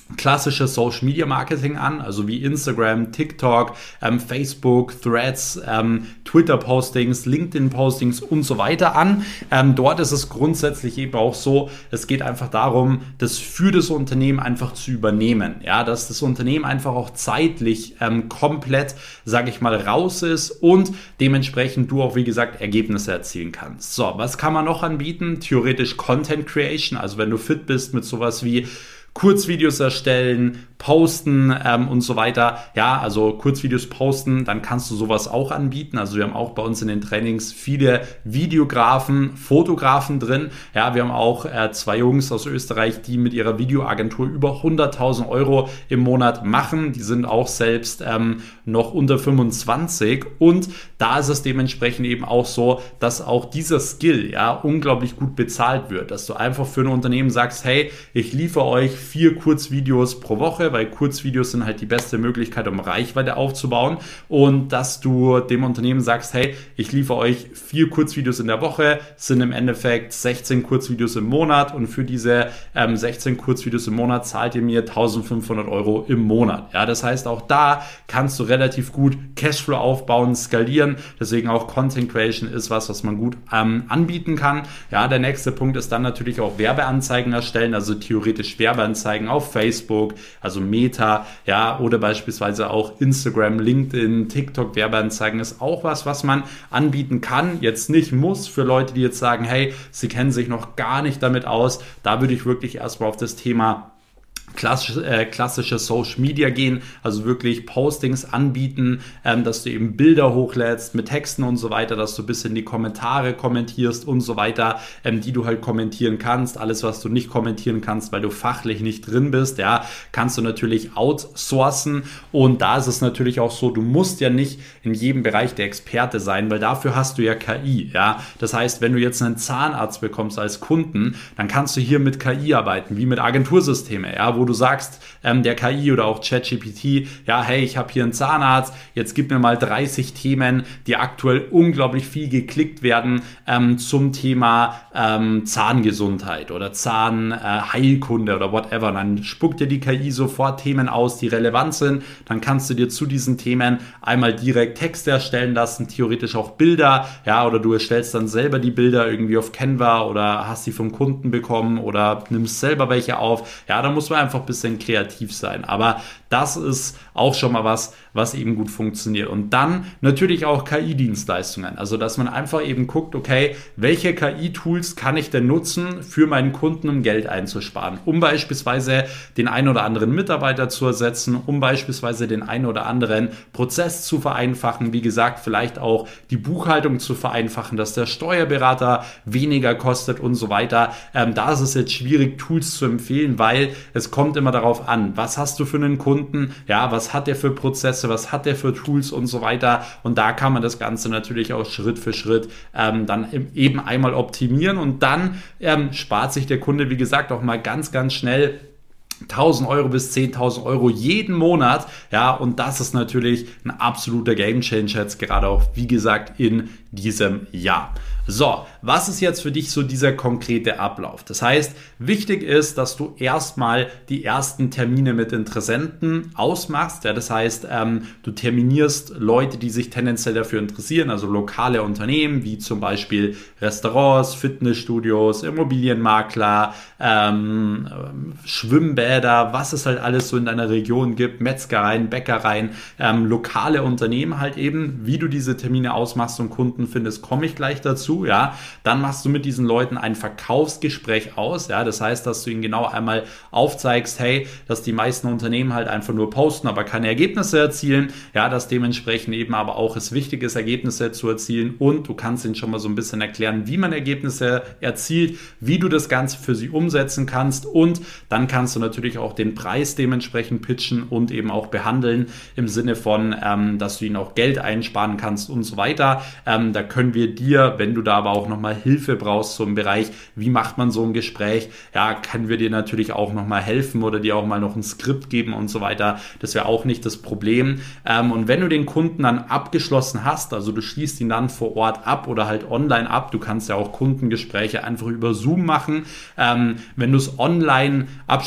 Speaker 1: klassisches Social Media Marketing an, also wie Instagram, TikTok, ähm, Facebook, Threads, ähm, Twitter Postings, LinkedIn Postings und so weiter an. Ähm, dort ist es grundsätzlich eben auch so, es geht einfach darum, das für das Unternehmen einfach zu übernehmen, ja, dass das Unternehmen einfach auch zeitlich ähm, komplett, sage ich mal, raus ist und dementsprechend du auch, wie gesagt, Ergebnisse erzielen kannst. So, was kann man noch anbieten? Theoretisch Content Creation, also wenn du fit bist mit sowas wie Kurzvideos erstellen, posten ähm, und so weiter. Ja, also Kurzvideos posten, dann kannst du sowas auch anbieten. Also wir haben auch bei uns in den Trainings viele Videografen, Fotografen drin. Ja, wir haben auch äh, zwei Jungs aus Österreich, die mit ihrer Videoagentur über hunderttausend Euro im Monat machen. Die sind auch selbst ähm, noch unter fünfundzwanzig und da ist es dementsprechend eben auch so, dass auch dieser Skill ja unglaublich gut bezahlt wird, dass du einfach für ein Unternehmen sagst, hey, ich liefere euch vier Kurzvideos pro Woche, weil Kurzvideos sind halt die beste Möglichkeit, um Reichweite aufzubauen und dass du dem Unternehmen sagst, hey, ich liefere euch vier Kurzvideos in der Woche, sind im Endeffekt sechzehn Kurzvideos im Monat und für diese ähm, sechzehn Kurzvideos im Monat zahlt ihr mir eintausendfünfhundert Euro im Monat. Ja, das heißt, auch da kannst du relativ gut Cashflow aufbauen, skalieren, deswegen auch Content Creation ist was, was man gut ähm, anbieten kann. Ja, der nächste Punkt ist dann natürlich auch Werbeanzeigen erstellen, also theoretisch Werbeanzeigen auf Facebook, also Meta, ja, oder beispielsweise auch Instagram, LinkedIn, TikTok Werbeanzeigen ist auch was, was man anbieten kann, jetzt nicht muss für Leute, die jetzt sagen, hey, sie kennen sich noch gar nicht damit aus, da würde ich wirklich erstmal auf das Thema Klassische, äh, klassische Social Media gehen, also wirklich Postings anbieten, ähm, dass du eben Bilder hochlädst mit Texten und so weiter, dass du bis in die Kommentare kommentierst und so weiter, ähm, die du halt kommentieren kannst. Alles, was du nicht kommentieren kannst, weil du fachlich nicht drin bist, ja, kannst du natürlich outsourcen und da ist es natürlich auch so, du musst ja nicht in jedem Bereich der Experte sein, weil dafür hast du ja K I, ja. Das heißt, wenn du jetzt einen Zahnarzt bekommst als Kunden, dann kannst du hier mit K I arbeiten, wie mit Agentursysteme, ja, wo du sagst, ähm, der K I oder auch ChatGPT, ja, hey, ich habe hier einen Zahnarzt, jetzt gib mir mal dreißig Themen, die aktuell unglaublich viel geklickt werden ähm, zum Thema ähm, Zahngesundheit oder Zahnheilkunde äh, oder whatever. Und dann spuckt dir die K I sofort Themen aus, die relevant sind. Dann kannst du dir zu diesen Themen einmal direkt Texte erstellen lassen, theoretisch auch Bilder, ja, oder du erstellst dann selber die Bilder irgendwie auf Canva oder hast sie vom Kunden bekommen oder nimmst selber welche auf. Ja, da muss man einfach einfach ein bisschen kreativ sein. Aber das ist auch schon mal was, was eben gut funktioniert. Und dann natürlich auch K I-Dienstleistungen. Also, dass man einfach eben guckt, okay, welche K I-Tools kann ich denn nutzen für meinen Kunden, um Geld einzusparen? Um beispielsweise den einen oder anderen Mitarbeiter zu ersetzen, um beispielsweise den einen oder anderen Prozess zu vereinfachen. Wie gesagt, vielleicht auch die Buchhaltung zu vereinfachen, dass der Steuerberater weniger kostet und so weiter. Ähm, da ist es jetzt schwierig, Tools zu empfehlen, weil es kommt immer darauf an, was hast du für einen Kunden? Ja, was hat der für Prozesse, was hat der für Tools und so weiter und da kann man das Ganze natürlich auch Schritt für Schritt ähm, dann eben einmal optimieren und dann ähm, spart sich der Kunde, wie gesagt, auch mal ganz, ganz schnell tausend Euro bis zehntausend Euro jeden Monat, ja, und das ist natürlich ein absoluter Gamechanger jetzt gerade auch, wie gesagt, in diesem Jahr. So, was ist jetzt für dich so dieser konkrete Ablauf? Das heißt, wichtig ist, dass du erstmal die ersten Termine mit Interessenten ausmachst. Ja, das heißt, ähm, du terminierst Leute, die sich tendenziell dafür interessieren, also lokale Unternehmen, wie zum Beispiel Restaurants, Fitnessstudios, Immobilienmakler, ähm, Schwimmbäder, was es halt alles so in deiner Region gibt, Metzgereien, Bäckereien, ähm, lokale Unternehmen halt eben. Wie du diese Termine ausmachst und Kunden findest, komme ich gleich dazu. Ja, dann machst du mit diesen Leuten ein Verkaufsgespräch aus. Ja, das heißt, dass du ihnen genau einmal aufzeigst, hey, dass die meisten Unternehmen halt einfach nur posten, aber keine Ergebnisse erzielen. Ja, dass dementsprechend eben aber auch es wichtig ist, Ergebnisse zu erzielen und du kannst ihnen schon mal so ein bisschen erklären, wie man Ergebnisse erzielt, wie du das Ganze für sie umsetzen kannst und dann kannst du natürlich auch den Preis dementsprechend pitchen und eben auch behandeln im Sinne von, ähm, dass du ihnen auch Geld einsparen kannst und so weiter. Ähm, da können wir dir, wenn du da aber auch nochmal Hilfe brauchst, so im Bereich, wie macht man so ein Gespräch, ja, können wir dir natürlich auch nochmal helfen oder dir auch mal noch ein Skript geben und so weiter. Das wäre auch nicht das Problem. Ähm, und wenn du den Kunden dann abgeschlossen hast, also du schließt ihn dann vor Ort ab oder halt online ab, du kannst ja auch Kundengespräche einfach über Zoom machen. Ähm, wenn du es online abschließen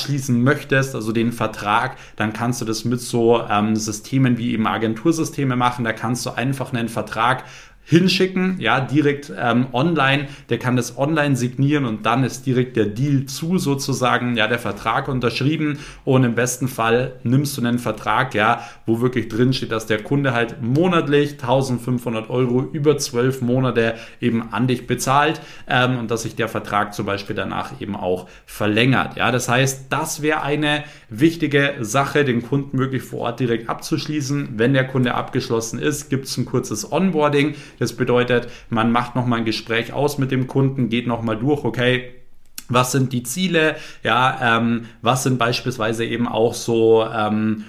Speaker 1: möchtest, also den Vertrag, dann kannst du das mit so ähm, Systemen wie eben Agentursysteme machen. Da kannst du einfach einen Vertrag hinschicken, ja, direkt ähm, online, der kann das online signieren und dann ist direkt der Deal zu sozusagen, ja, der Vertrag unterschrieben und im besten Fall nimmst du einen Vertrag, ja, wo wirklich drin steht, dass der Kunde halt monatlich eintausendfünfhundert Euro über zwölf Monate eben an dich bezahlt ähm, und dass sich der Vertrag zum Beispiel danach eben auch verlängert, ja, das heißt, das wäre eine wichtige Sache, den Kunden wirklich vor Ort direkt abzuschließen. Wenn der Kunde abgeschlossen ist, gibt es ein kurzes Onboarding. Das bedeutet, man macht nochmal ein Gespräch aus mit dem Kunden, geht nochmal durch, okay, was sind die Ziele, ja, ähm, was sind beispielsweise eben auch so ähm,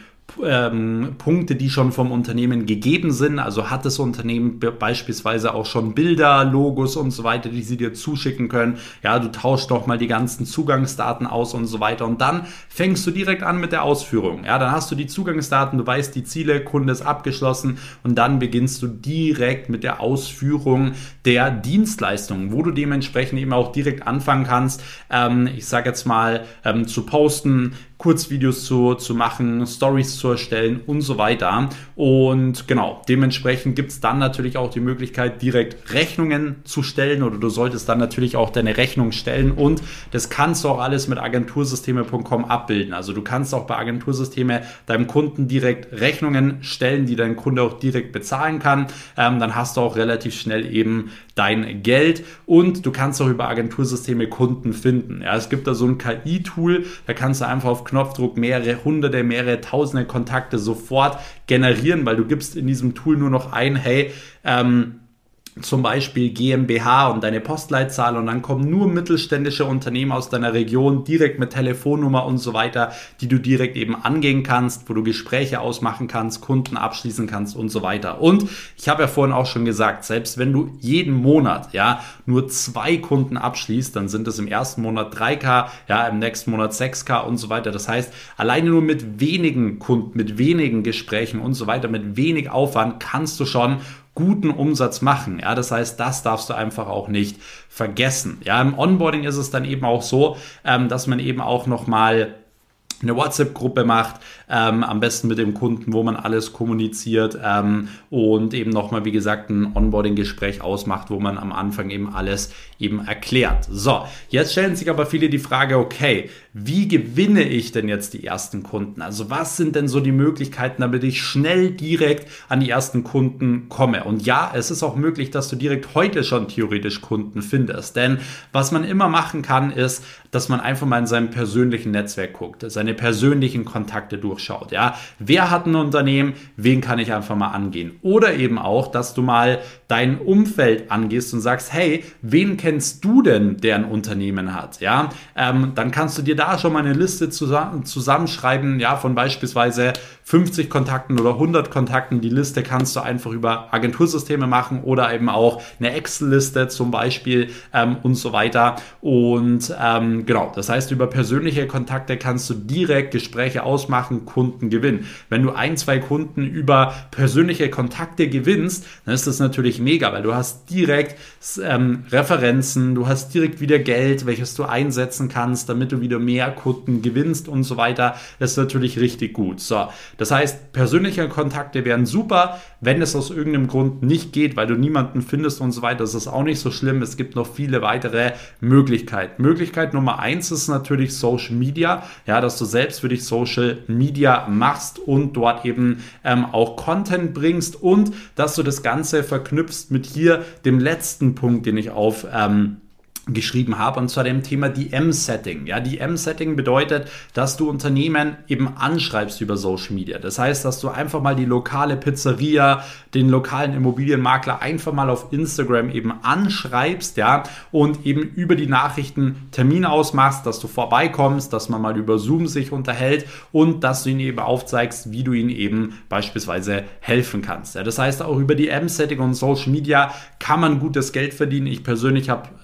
Speaker 1: Ähm, Punkte, die schon vom Unternehmen gegeben sind. Also hat das Unternehmen be- beispielsweise auch schon Bilder, Logos und so weiter, die sie dir zuschicken können. Ja, du tauschst doch mal die ganzen Zugangsdaten aus und so weiter. Und dann fängst du direkt an mit der Ausführung. Ja, dann hast du die Zugangsdaten, du weißt die Ziele, Kunde ist abgeschlossen und dann beginnst du direkt mit der Ausführung der Dienstleistung, wo du dementsprechend eben auch direkt anfangen kannst, ähm, ich sage jetzt mal, ähm, zu posten, Kurzvideos zu, zu machen, Stories zu erstellen und so weiter. Und genau, dementsprechend gibt es dann natürlich auch die Möglichkeit, direkt Rechnungen zu stellen oder du solltest dann natürlich auch deine Rechnung stellen und das kannst du auch alles mit agentursysteme punkt com abbilden. Also du kannst auch bei Agentursysteme deinem Kunden direkt Rechnungen stellen, die dein Kunde auch direkt bezahlen kann. Ähm, dann hast du auch relativ schnell eben dein Geld und du kannst auch über Agentursysteme Kunden finden. Ja, es gibt da so ein K I-Tool, da kannst du einfach auf Knopfdruck mehrere hunderte, mehrere tausende Kontakte sofort generieren, weil du gibst in diesem Tool nur noch ein, hey, ähm, zum Beispiel GmbH und deine Postleitzahl und dann kommen nur mittelständische Unternehmen aus deiner Region direkt mit Telefonnummer und so weiter, die du direkt eben angehen kannst, wo du Gespräche ausmachen kannst, Kunden abschließen kannst und so weiter. Und ich habe ja vorhin auch schon gesagt, selbst wenn du jeden Monat ja nur zwei Kunden abschließt, dann sind es im ersten Monat drei K, ja im nächsten Monat sechs K und so weiter. Das heißt, alleine nur mit wenigen Kunden, mit wenigen Gesprächen und so weiter, mit wenig Aufwand kannst du schon guten Umsatz machen. Ja, das heißt, das darfst du einfach auch nicht vergessen. Ja, im Onboarding ist es dann eben auch so, ähm, dass man eben auch nochmal eine WhatsApp-Gruppe macht, ähm, am besten mit dem Kunden, wo man alles kommuniziert ähm, und eben nochmal, wie gesagt, ein Onboarding-Gespräch ausmacht, wo man am Anfang eben alles eben erklärt. So, jetzt stellen sich aber viele die Frage, okay, wie gewinne ich denn jetzt die ersten Kunden? Also was sind denn so die Möglichkeiten, damit ich schnell direkt an die ersten Kunden komme? Und ja, es ist auch möglich, dass du direkt heute schon theoretisch Kunden findest, denn was man immer machen kann, ist, dass man einfach mal in seinem persönlichen Netzwerk guckt, seine persönlichen Kontakte durchschaut. Ja, wer hat ein Unternehmen, wen kann ich einfach mal angehen? Oder eben auch, dass du mal dein Umfeld angehst und sagst, hey, wen kennst du denn, der ein Unternehmen hat? Ja, ähm, dann kannst du dir da schon mal eine Liste zusammen, zusammenschreiben, ja, von beispielsweise fünfzig Kontakten oder hundert Kontakten. Die Liste kannst du einfach über Agentursysteme machen oder eben auch eine Excel-Liste zum Beispiel ähm, und so weiter. Und ähm, genau, das heißt, über persönliche Kontakte kannst du direkt Gespräche ausmachen, Kunden gewinnen. Wenn du ein, zwei Kunden über persönliche Kontakte gewinnst, dann ist das natürlich mega, weil du hast direkt ähm, Referenzen, du hast direkt wieder Geld, welches du einsetzen kannst, damit du wieder mehr Kunden gewinnst und so weiter. Das ist natürlich richtig gut. So, das heißt, persönliche Kontakte wären super. Wenn es aus irgendeinem Grund nicht geht, weil du niemanden findest und so weiter, ist das auch nicht so schlimm. Es gibt noch viele weitere Möglichkeiten. Möglichkeit Nummer eins ist natürlich Social Media, ja, dass du selbst für dich Social Media machst und dort eben ähm, auch Content bringst und dass du das Ganze verknüpfst mit hier dem letzten Punkt, den ich auf ähm, geschrieben habe, und zwar dem Thema D M-Setting. Ja, D M-Setting bedeutet, dass du Unternehmen eben anschreibst über Social Media. Das heißt, dass du einfach mal die lokale Pizzeria, den lokalen Immobilienmakler einfach mal auf Instagram eben anschreibst, ja, und eben über die Nachrichten Termine ausmachst, dass du vorbeikommst, dass man mal über Zoom sich unterhält und dass du ihnen eben aufzeigst, wie du ihnen eben beispielsweise helfen kannst. Ja, das heißt, auch über D M-Setting und Social Media kann man gutes Geld verdienen. Ich persönlich habe ähm, Leute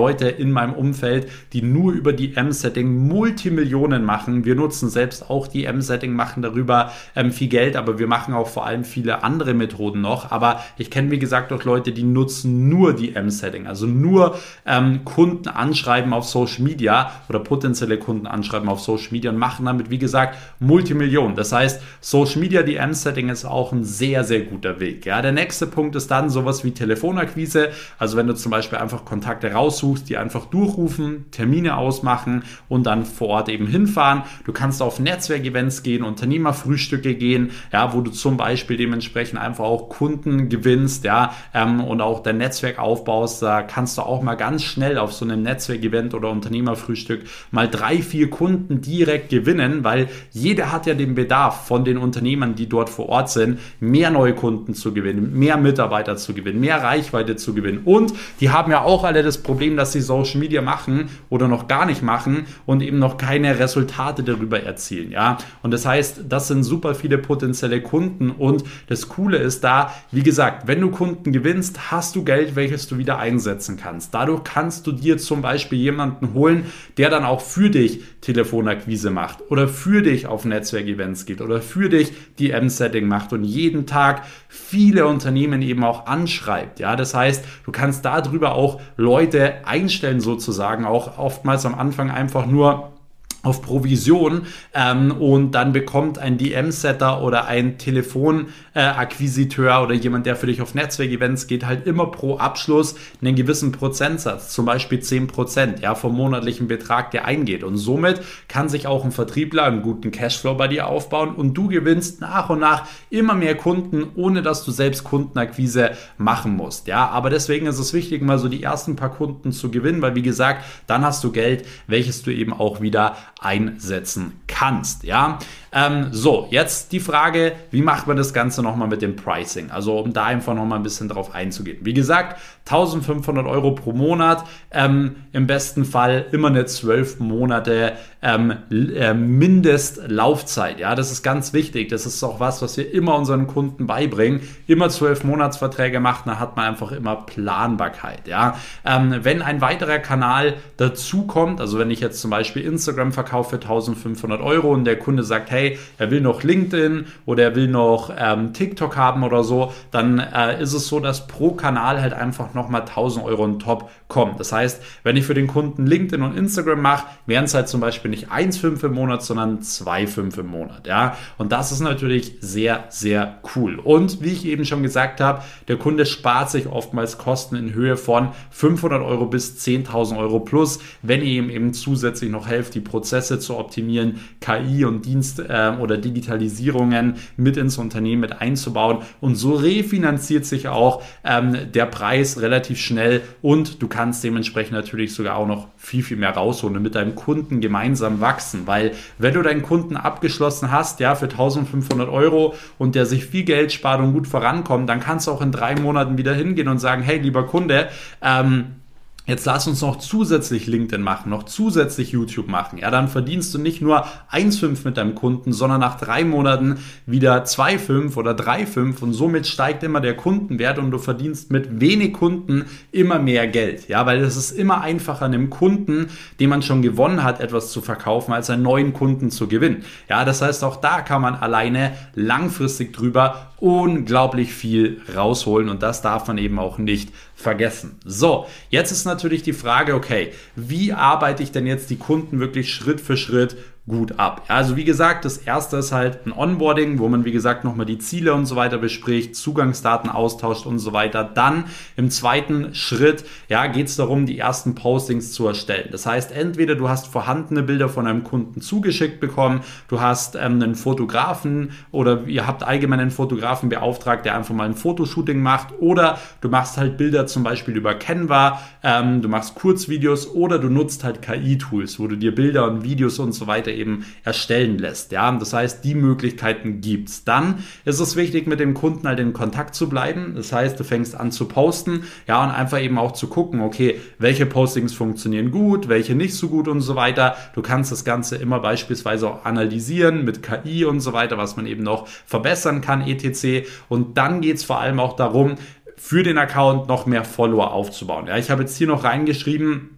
Speaker 1: Leute in meinem Umfeld, die nur über die M-Setting Multimillionen machen. Wir nutzen selbst auch die M-Setting, machen darüber ähm, viel Geld, aber wir machen auch vor allem viele andere Methoden noch. Aber ich kenne, wie gesagt, auch Leute, die nutzen nur die M-Setting, also nur ähm, Kunden anschreiben auf Social Media oder potenzielle Kunden anschreiben auf Social Media und machen damit, wie gesagt, Multimillionen. Das heißt, Social Media, die M-Setting ist auch ein sehr, sehr guter Weg. Ja, der nächste Punkt ist dann sowas wie Telefonakquise. Also wenn du zum Beispiel einfach Kontakte raussuchst, die einfach durchrufen, Termine ausmachen und dann vor Ort eben hinfahren. Du kannst auf Netzwerkevents gehen, Unternehmerfrühstücke gehen, ja, wo du zum Beispiel dementsprechend einfach auch Kunden gewinnst, ja, ähm, und auch dein Netzwerk aufbaust. Da kannst du auch mal ganz schnell auf so einem Netzwerkevent oder Unternehmerfrühstück mal drei, vier Kunden direkt gewinnen, weil jeder hat ja den Bedarf von den Unternehmern, die dort vor Ort sind, mehr neue Kunden zu gewinnen, mehr Mitarbeiter zu gewinnen, mehr Reichweite zu gewinnen. Und die haben ja auch alle das Problem, dass sie Social Media machen oder noch gar nicht machen und eben noch keine Resultate darüber erzielen. Ja? Und das heißt, das sind super viele potenzielle Kunden und das Coole ist da, wie gesagt, wenn du Kunden gewinnst, hast du Geld, welches du wieder einsetzen kannst. Dadurch kannst du dir zum Beispiel jemanden holen, der dann auch für dich Telefonakquise macht oder für dich auf Netzwerkevents geht oder für dich die M-Setting macht und jeden Tag viele Unternehmen eben auch anschreibt. Ja, das heißt, du kannst darüber auch Leute einstellen sozusagen, auch oftmals am Anfang einfach nur auf Provision ähm, und dann bekommt ein D M-Setter oder ein Telefonakquisiteur äh, oder jemand, der für dich auf Netzwerkevents geht, halt immer pro Abschluss einen gewissen Prozentsatz, zum Beispiel zehn Prozent, ja, vom monatlichen Betrag, der eingeht. Und somit kann sich auch ein Vertriebler einen guten Cashflow bei dir aufbauen und du gewinnst nach und nach immer mehr Kunden, ohne dass du selbst Kundenakquise machen musst. Ja, aber deswegen ist es wichtig, mal so die ersten paar Kunden zu gewinnen, weil wie gesagt, dann hast du Geld, welches du eben auch wieder einsetzen kannst. Ja, ähm, so, jetzt die Frage, wie macht man das Ganze nochmal mit dem Pricing? Also um da einfach nochmal ein bisschen drauf einzugehen. Wie gesagt, eintausendfünfhundert Euro pro Monat, ähm, im besten Fall immer eine zwölf Monate ähm, äh, Mindestlaufzeit. Ja, das ist ganz wichtig. Das ist auch was, was wir immer unseren Kunden beibringen. Immer zwölf Monatsverträge macht, dann hat man einfach immer Planbarkeit. Ja, ähm, wenn ein weiterer Kanal dazu kommt, also wenn ich jetzt zum Beispiel Instagram verkaufe für eintausendfünfhundert Euro und der Kunde sagt, hey, er will noch LinkedIn oder er will noch ähm, TikTok haben oder so, dann äh, ist es so, dass pro Kanal halt einfach nochmal tausend Euro on top kommen. Das heißt, wenn ich für den Kunden LinkedIn und Instagram mache, wären es halt zum Beispiel nicht eins Komma fünf im Monat, sondern zwei Komma fünf im Monat. Ja? Und das ist natürlich sehr, sehr cool. Und wie ich eben schon gesagt habe, der Kunde spart sich oftmals Kosten in Höhe von fünfhundert Euro bis zehntausend Euro plus, wenn ihr ihm eben zusätzlich noch helft, die Prozesse zu optimieren, K I und Dienst äh, oder Digitalisierungen mit ins Unternehmen mit einzubauen. Und so refinanziert sich auch ähm, der Preis relativ schnell und du kannst dementsprechend natürlich sogar auch noch viel, viel mehr rausholen und mit deinem Kunden gemeinsam wachsen, weil wenn du deinen Kunden abgeschlossen hast, ja, für eintausendfünfhundert Euro und der sich viel Geld spart und gut vorankommt, dann kannst du auch in drei Monaten wieder hingehen und sagen, hey, lieber Kunde, ähm, jetzt lass uns noch zusätzlich LinkedIn machen, noch zusätzlich YouTube machen. Ja, dann verdienst du nicht nur eins Komma fünf mit deinem Kunden, sondern nach drei Monaten wieder zwei Komma fünf oder drei Komma fünf und somit steigt immer der Kundenwert und du verdienst mit wenig Kunden immer mehr Geld. Ja, weil es ist immer einfacher, einem Kunden, den man schon gewonnen hat, etwas zu verkaufen, als einen neuen Kunden zu gewinnen. Ja, das heißt, auch da kann man alleine langfristig drüber unglaublich viel rausholen und das darf man eben auch nicht vergessen. So, jetzt ist natürlich die Frage, okay, wie arbeite ich denn jetzt die Kunden wirklich Schritt für Schritt gut ab? Ja, also wie gesagt, das erste ist halt ein Onboarding, wo man wie gesagt nochmal die Ziele und so weiter bespricht, Zugangsdaten austauscht und so weiter. Dann im zweiten Schritt, ja, geht es darum, die ersten Postings zu erstellen. Das heißt, entweder du hast vorhandene Bilder von einem Kunden zugeschickt bekommen, du hast ähm, einen Fotografen oder ihr habt allgemein einen Fotografen beauftragt, der einfach mal ein Fotoshooting macht oder du machst halt Bilder zum Beispiel über Canva, ähm, du machst Kurzvideos oder du nutzt halt K I-Tools, wo du dir Bilder und Videos und so weiter eben erstellen lässt. Ja, das heißt, die Möglichkeiten gibt's. Dann ist es wichtig, mit dem Kunden halt in Kontakt zu bleiben. Das heißt, du fängst an zu posten, ja, und einfach eben auch zu gucken, okay, welche Postings funktionieren gut, welche nicht so gut und so weiter. Du kannst das Ganze immer beispielsweise auch analysieren mit K I und so weiter, was man eben noch verbessern kann, et cetera. Und dann geht's vor allem auch darum, für den Account noch mehr Follower aufzubauen. Ja, ich habe jetzt hier noch reingeschrieben,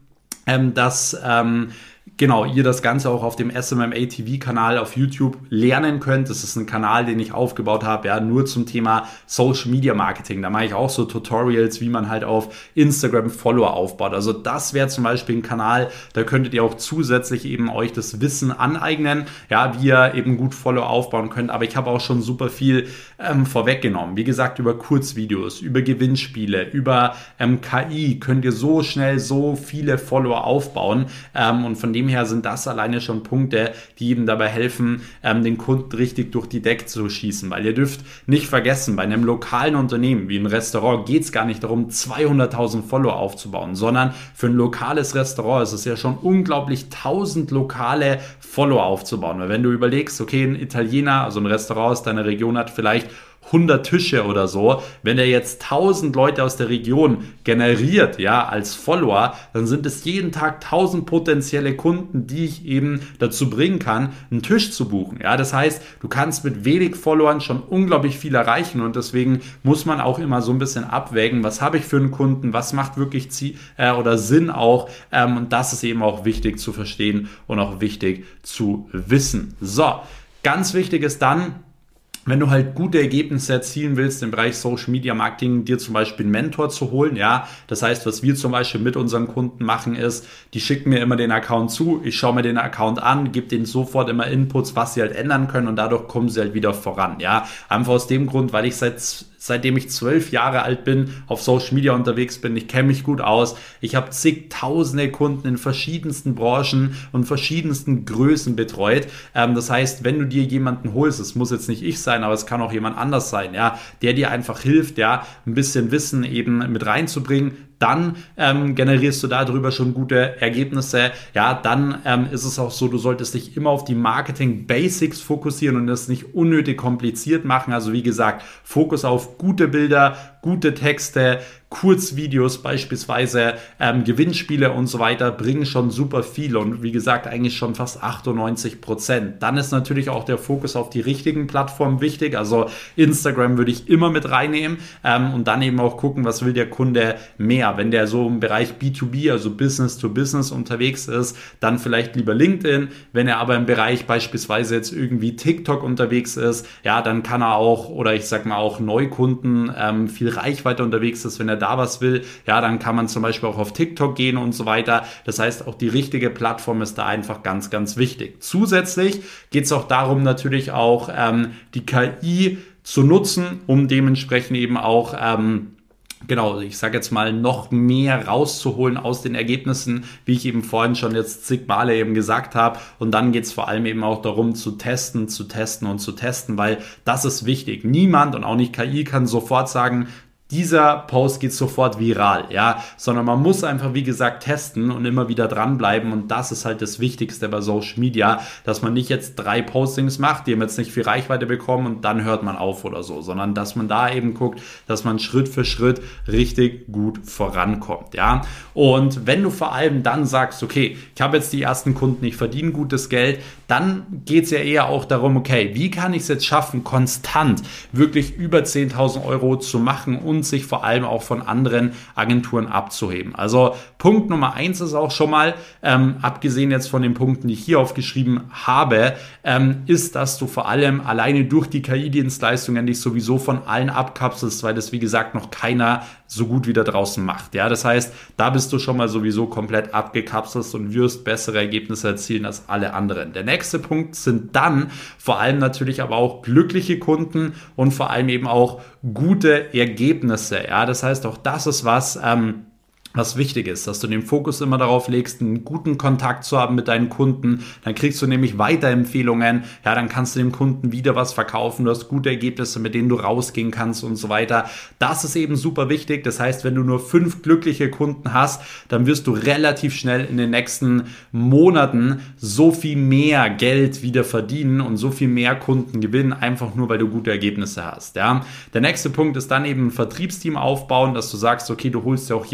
Speaker 1: ähm, dass ähm, genau, ihr das Ganze auch auf dem S M M A T V-Kanal auf YouTube lernen könnt. Das ist ein Kanal, den ich aufgebaut habe, ja, nur zum Thema Social Media Marketing. Da mache ich auch so Tutorials, wie man halt auf Instagram Follower aufbaut. Also das wäre zum Beispiel ein Kanal, da könntet ihr auch zusätzlich eben euch das Wissen aneignen, ja, wie ihr eben gut Follower aufbauen könnt. Aber ich habe auch schon super viel ähm, vorweggenommen. Wie gesagt, über Kurzvideos, über Gewinnspiele, über ähm, K I könnt ihr so schnell so viele Follower aufbauen, ähm, und von dem her sind das alleine schon Punkte, die eben dabei helfen, ähm, den Kunden richtig durch die Decke zu schießen. Weil ihr dürft nicht vergessen, bei einem lokalen Unternehmen wie ein Restaurant geht es gar nicht darum, zweihunderttausend Follower aufzubauen, sondern für ein lokales Restaurant ist es ja schon unglaublich, tausend lokale Follower aufzubauen. Weil wenn du überlegst, okay, ein Italiener, also ein Restaurant aus deiner Region hat vielleicht hundert Tische oder so, wenn er jetzt tausend Leute aus der Region generiert, ja, als Follower, dann sind es jeden Tag tausend potenzielle Kunden, die ich eben dazu bringen kann, einen Tisch zu buchen, ja, das heißt, du kannst mit wenig Followern schon unglaublich viel erreichen und deswegen muss man auch immer so ein bisschen abwägen, was habe ich für einen Kunden, was macht wirklich Zie- äh, oder Sinn auch, ähm, und das ist eben auch wichtig zu verstehen und auch wichtig zu wissen. So, ganz wichtig ist dann, wenn du halt gute Ergebnisse erzielen willst im Bereich Social Media Marketing, dir zum Beispiel einen Mentor zu holen, ja, das heißt, was wir zum Beispiel mit unseren Kunden machen ist, die schicken mir immer den Account zu, ich schaue mir den Account an, gebe denen sofort immer Inputs, was sie halt ändern können und dadurch kommen sie halt wieder voran, ja, einfach aus dem Grund, weil ich seit seitdem ich zwölf Jahre alt bin, auf Social Media unterwegs bin. Ich kenne mich gut aus. Ich habe zigtausende Kunden in verschiedensten Branchen und verschiedensten Größen betreut. Ähm, das heißt, wenn du dir jemanden holst, es muss jetzt nicht ich sein, aber es kann auch jemand anders sein, ja, der dir einfach hilft, ja, ein bisschen Wissen eben mit reinzubringen, dann ähm, generierst du darüber schon gute Ergebnisse. Ja, dann ähm, ist es auch so, du solltest dich immer auf die Marketing-Basics fokussieren und das nicht unnötig kompliziert machen. Also wie gesagt, Fokus auf gute Bilder, gute Texte, Kurzvideos beispielsweise, ähm, Gewinnspiele und so weiter bringen schon super viel und wie gesagt eigentlich schon fast achtundneunzig Prozent. Dann ist natürlich auch der Fokus auf die richtigen Plattformen wichtig, also Instagram würde ich immer mit reinnehmen ähm, und dann eben auch gucken, was will der Kunde mehr. Wenn der so im Bereich B zwei B, also Business to Business unterwegs ist, dann vielleicht lieber LinkedIn. Wenn er aber im Bereich beispielsweise jetzt irgendwie TikTok unterwegs ist, ja, dann kann er auch, oder ich sag mal auch Neukunden ähm, viel Reichweite unterwegs ist, wenn er da was will, ja, dann kann man zum Beispiel auch auf TikTok gehen und so weiter. Das heißt, auch die richtige Plattform ist da einfach ganz, ganz wichtig. Zusätzlich geht es auch darum, natürlich auch ähm, die K I zu nutzen, um dementsprechend eben auch ähm, Genau, ich sage jetzt mal, noch mehr rauszuholen aus den Ergebnissen, wie ich eben vorhin schon jetzt zig Male eben gesagt habe. Und dann geht es vor allem eben auch darum, zu testen, zu testen und zu testen, weil das ist wichtig. Niemand und auch nicht K I kann sofort sagen, dieser Post geht sofort viral, ja, sondern man muss einfach, wie gesagt, testen und immer wieder dranbleiben und das ist halt das Wichtigste bei Social Media, dass man nicht jetzt drei Postings macht, die haben jetzt nicht viel Reichweite bekommen und dann hört man auf oder so, sondern dass man da eben guckt, dass man Schritt für Schritt richtig gut vorankommt, ja, und wenn du vor allem dann sagst, okay, ich habe jetzt die ersten Kunden, ich verdiene gutes Geld, dann geht es ja eher auch darum, okay, wie kann ich es jetzt schaffen, konstant wirklich über zehntausend Euro zu machen und sich vor allem auch von anderen Agenturen abzuheben. Also Punkt Nummer eins ist auch schon mal, ähm, abgesehen jetzt von den Punkten, die ich hier aufgeschrieben habe, ähm, ist, dass du vor allem alleine durch die K I-Dienstleistungen dich sowieso von allen abkapselst, weil das wie gesagt noch keiner so gut wie da draußen macht. Ja, das heißt, da bist du schon mal sowieso komplett abgekapselt und wirst bessere Ergebnisse erzielen als alle anderen. Der nächste Punkt sind dann vor allem natürlich aber auch glückliche Kunden und vor allem eben auch gute Ergebnisse. Ja, das heißt, auch das ist was, ähm, was wichtig ist, dass du den Fokus immer darauf legst, einen guten Kontakt zu haben mit deinen Kunden, dann kriegst du nämlich Weiterempfehlungen, ja, dann kannst du dem Kunden wieder was verkaufen, du hast gute Ergebnisse, mit denen du rausgehen kannst und so weiter. Das ist eben super wichtig, das heißt, wenn du nur fünf glückliche Kunden hast, dann wirst du relativ schnell in den nächsten Monaten so viel mehr Geld wieder verdienen und so viel mehr Kunden gewinnen, einfach nur, weil du gute Ergebnisse hast, ja. Der nächste Punkt ist dann eben ein Vertriebsteam aufbauen, dass du sagst, okay, du holst ja auch jemanden eben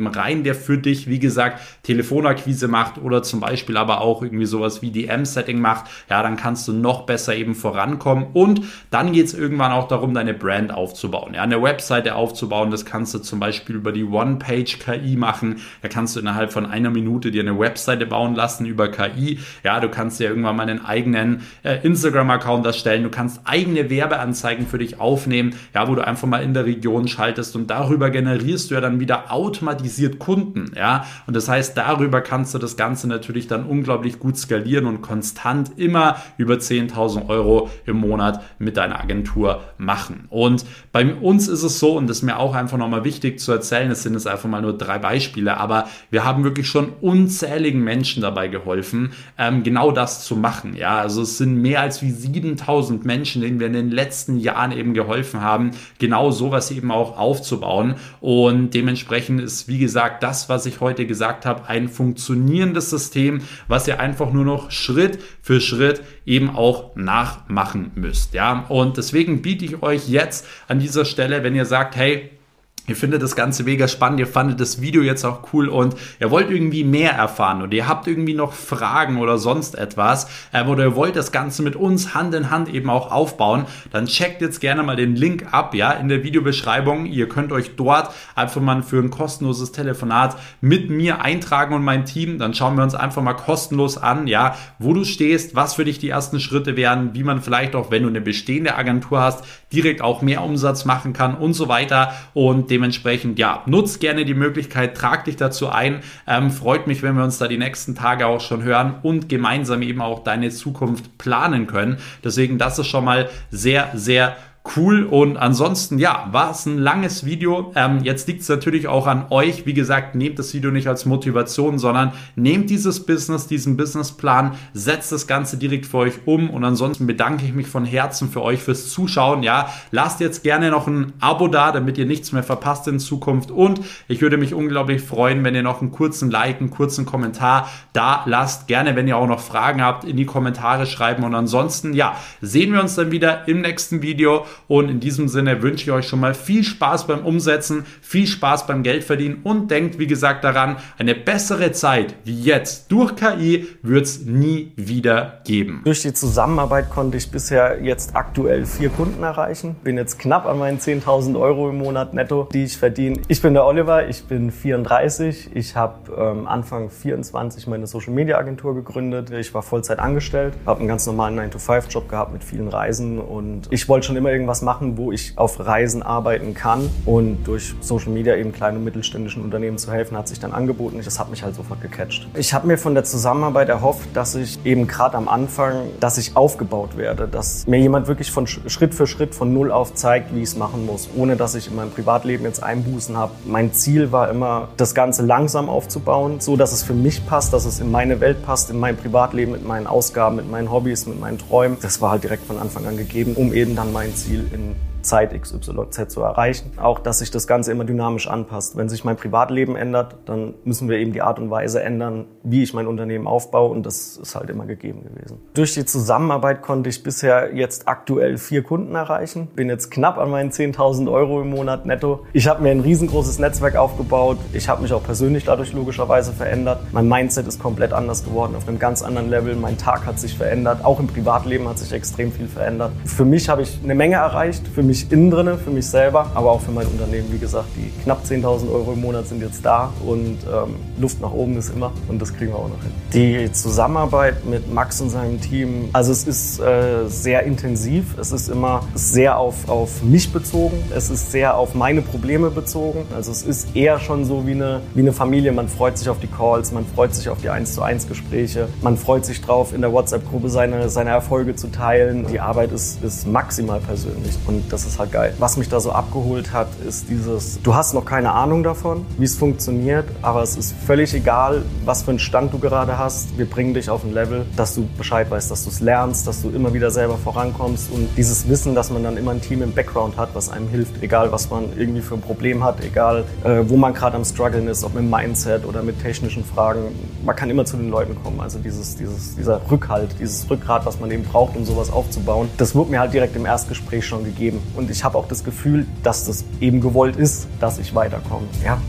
Speaker 1: eben rein, der für dich, wie gesagt, Telefonakquise macht oder zum Beispiel aber auch irgendwie sowas wie D M-Setting macht. Ja, dann kannst du noch besser eben vorankommen und dann geht es irgendwann auch darum, deine Brand aufzubauen. Ja, eine Webseite aufzubauen, das kannst du zum Beispiel über die One-Page-K I machen. Da kannst du innerhalb von einer Minute dir eine Webseite bauen lassen über K I. Ja, du kannst dir irgendwann mal einen eigenen äh, Instagram-Account erstellen. Du kannst eigene Werbeanzeigen für dich aufnehmen, ja, wo du einfach mal in der Region schaltest und darüber generierst du ja dann wieder automatisiert Kunden. Ja, und das heißt, darüber kannst du das Ganze natürlich dann unglaublich gut skalieren und konstant immer über zehntausend Euro im Monat mit deiner Agentur machen. Und bei uns ist es so, und das ist mir auch einfach nochmal wichtig zu erzählen, es sind jetzt einfach mal nur drei Beispiele, aber wir haben wirklich schon unzähligen Menschen dabei geholfen, ähm, genau das zu machen. Ja, also es sind mehr als wie siebentausend Menschen, denen wir in den letzten Jahren eben geholfen haben, genau sowas eben auch aufzubauen. Und dementsprechend ist, wie gesagt, das, was ich heute gesagt habe, ein funktionierendes System, was ihr einfach nur noch Schritt für Schritt eben auch nachmachen müsst. Ja, und deswegen biete ich euch jetzt an dieser Stelle, wenn ihr sagt, hey, ihr findet das Ganze mega spannend, ihr fandet das Video jetzt auch cool und ihr wollt irgendwie mehr erfahren und ihr habt irgendwie noch Fragen oder sonst etwas äh, oder ihr wollt das Ganze mit uns Hand in Hand eben auch aufbauen, dann checkt jetzt gerne mal den Link ab, ja, in der Videobeschreibung. Ihr könnt euch dort einfach mal für ein kostenloses Telefonat mit mir eintragen und mein Team. Dann schauen wir uns einfach mal kostenlos an, ja, wo du stehst, was für dich die ersten Schritte wären, wie man vielleicht auch, wenn du eine bestehende Agentur hast, direkt auch mehr Umsatz machen kann und so weiter. Und dementsprechend, ja, nutzt gerne die Möglichkeit, trag dich dazu ein. Ähm, freut mich, wenn wir uns da die nächsten Tage auch schon hören und gemeinsam eben auch deine Zukunft planen können. Deswegen, das ist schon mal sehr, sehr cool. Und ansonsten, ja, war es ein langes Video. Ähm, jetzt liegt es natürlich auch an euch. Wie gesagt, nehmt das Video nicht als Motivation, sondern nehmt dieses Business, diesen Businessplan, setzt das Ganze direkt für euch um. Und ansonsten bedanke ich mich von Herzen für euch fürs Zuschauen. Ja, lasst jetzt gerne noch ein Abo da, damit ihr nichts mehr verpasst in Zukunft. Und ich würde mich unglaublich freuen, wenn ihr noch einen kurzen Like, einen kurzen Kommentar da lasst. Gerne, wenn ihr auch noch Fragen habt, in die Kommentare schreiben. Und ansonsten, ja, sehen wir uns dann wieder im nächsten Video. Und in diesem Sinne wünsche ich euch schon mal viel Spaß beim Umsetzen, viel Spaß beim Geldverdienen und denkt, wie gesagt, daran, eine bessere Zeit wie jetzt durch K I wird es nie wieder geben.
Speaker 2: Durch die Zusammenarbeit konnte ich bisher jetzt aktuell vier Kunden erreichen. Bin jetzt knapp an meinen zehntausend Euro im Monat netto, die ich verdiene. Ich bin der Oliver, ich bin vierunddreißig. Ich habe ähm, Anfang vierundzwanzig meine Social-Media-Agentur gegründet. Ich war Vollzeit angestellt, habe einen ganz normalen nine to five Job gehabt mit vielen Reisen und ich wollte schon immer irgendwas machen, wo ich auf Reisen arbeiten kann, und durch Social Media eben kleinen und mittelständischen Unternehmen zu helfen, hat sich dann angeboten. Das hat mich halt sofort gecatcht. Ich habe mir von der Zusammenarbeit erhofft, dass ich eben gerade am Anfang, dass ich aufgebaut werde, dass mir jemand wirklich von Schritt für Schritt von null auf zeigt, wie ich es machen muss, ohne dass ich in meinem Privatleben jetzt Einbußen habe. Mein Ziel war immer, das Ganze langsam aufzubauen, so dass es für mich passt, dass es in meine Welt passt, in mein Privatleben, mit meinen Ausgaben, mit meinen Hobbys, mit meinen Träumen. Das war halt direkt von Anfang an gegeben, um eben dann mein Ziel in Zeit X Y Z zu erreichen. Auch, dass sich das Ganze immer dynamisch anpasst. Wenn sich mein Privatleben ändert, dann müssen wir eben die Art und Weise ändern, wie ich mein Unternehmen aufbaue, und das ist halt immer gegeben gewesen. Durch die Zusammenarbeit konnte ich bisher jetzt aktuell vier Kunden erreichen. Bin jetzt knapp an meinen zehntausend Euro im Monat netto. Ich habe mir ein riesengroßes Netzwerk aufgebaut. Ich habe mich auch persönlich dadurch logischerweise verändert. Mein Mindset ist komplett anders geworden, auf einem ganz anderen Level. Mein Tag hat sich verändert. Auch im Privatleben hat sich extrem viel verändert. Für mich habe ich eine Menge erreicht. Für mich innen drinne, für mich selber, aber auch für mein Unternehmen. Wie gesagt, die knapp zehntausend Euro im Monat sind jetzt da und ähm, Luft nach oben ist immer, und das kriegen wir auch noch hin. Die Zusammenarbeit mit Max und seinem Team, also es ist äh, sehr intensiv, es ist immer sehr auf, auf mich bezogen, es ist sehr auf meine Probleme bezogen, also es ist eher schon so wie eine, wie eine Familie. Man freut sich auf die Calls, man freut sich auf die eins zu eins Gespräche, man freut sich drauf, in der WhatsApp-Gruppe seine, seine Erfolge zu teilen. Die Arbeit ist, ist maximal persönlich, und das ist halt geil. Was mich da so abgeholt hat, ist dieses, du hast noch keine Ahnung davon, wie es funktioniert, aber es ist völlig egal, was für einen Stand du gerade hast. Wir bringen dich auf ein Level, dass du Bescheid weißt, dass du es lernst, dass du immer wieder selber vorankommst, und dieses Wissen, dass man dann immer ein Team im Background hat, was einem hilft, egal was man irgendwie für ein Problem hat, egal äh, wo man gerade am struggeln ist, ob mit dem Mindset oder mit technischen Fragen. Man kann immer zu den Leuten kommen. Also dieses, dieses, dieser Rückhalt, dieses Rückgrat, was man eben braucht, um sowas aufzubauen, das wurde mir halt direkt im Erstgespräch schon gegeben. Und ich habe auch das Gefühl, dass das eben gewollt ist, dass ich weiterkomme. Ja, das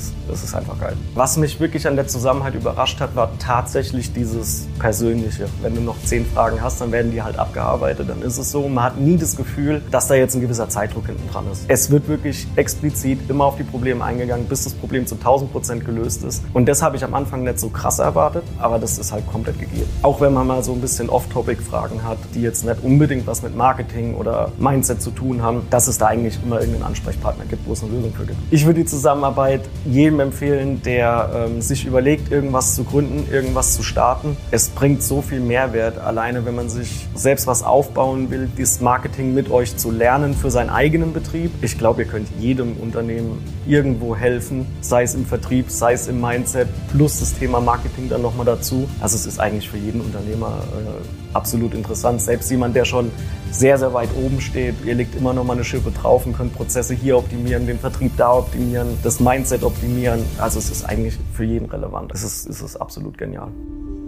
Speaker 2: ist, das ist einfach geil. Was mich wirklich an der Zusammenarbeit überrascht hat, war tatsächlich dieses Persönliche. Wenn du noch zehn Fragen hast, dann werden die halt abgearbeitet. Dann ist es so, man hat nie das Gefühl, dass da jetzt ein gewisser Zeitdruck hinten dran ist. Es wird wirklich explizit immer auf die Probleme eingegangen, bis das Problem zu tausend Prozent gelöst ist. Und das habe ich am Anfang nicht so krass erwartet, aber das ist halt komplett gegeben. Auch wenn man mal so ein bisschen Off-Topic-Fragen hat, die jetzt nicht unbedingt was mit Marketing oder Mindset zu tun haben, dass es da eigentlich immer irgendeinen Ansprechpartner gibt, wo es eine Lösung für gibt. Ich würde die Zusammenarbeit jedem empfehlen, der ähm, sich überlegt, irgendwas zu gründen, irgendwas zu starten. Es bringt so viel Mehrwert, alleine wenn man sich selbst was aufbauen will, dieses Marketing mit euch zu lernen für seinen eigenen Betrieb. Ich glaube, ihr könnt jedem Unternehmen irgendwo helfen, sei es im Vertrieb, sei es im Mindset, plus das Thema Marketing dann nochmal dazu. Also es ist eigentlich für jeden Unternehmer äh, absolut interessant. Selbst jemand, der schon sehr, sehr weit oben steht, ihr legt immer noch mal eine Schippe drauf und könnt Prozesse hier optimieren, den Vertrieb da optimieren, das Mindset optimieren. Also es ist eigentlich für jeden relevant. Es ist, es ist absolut genial.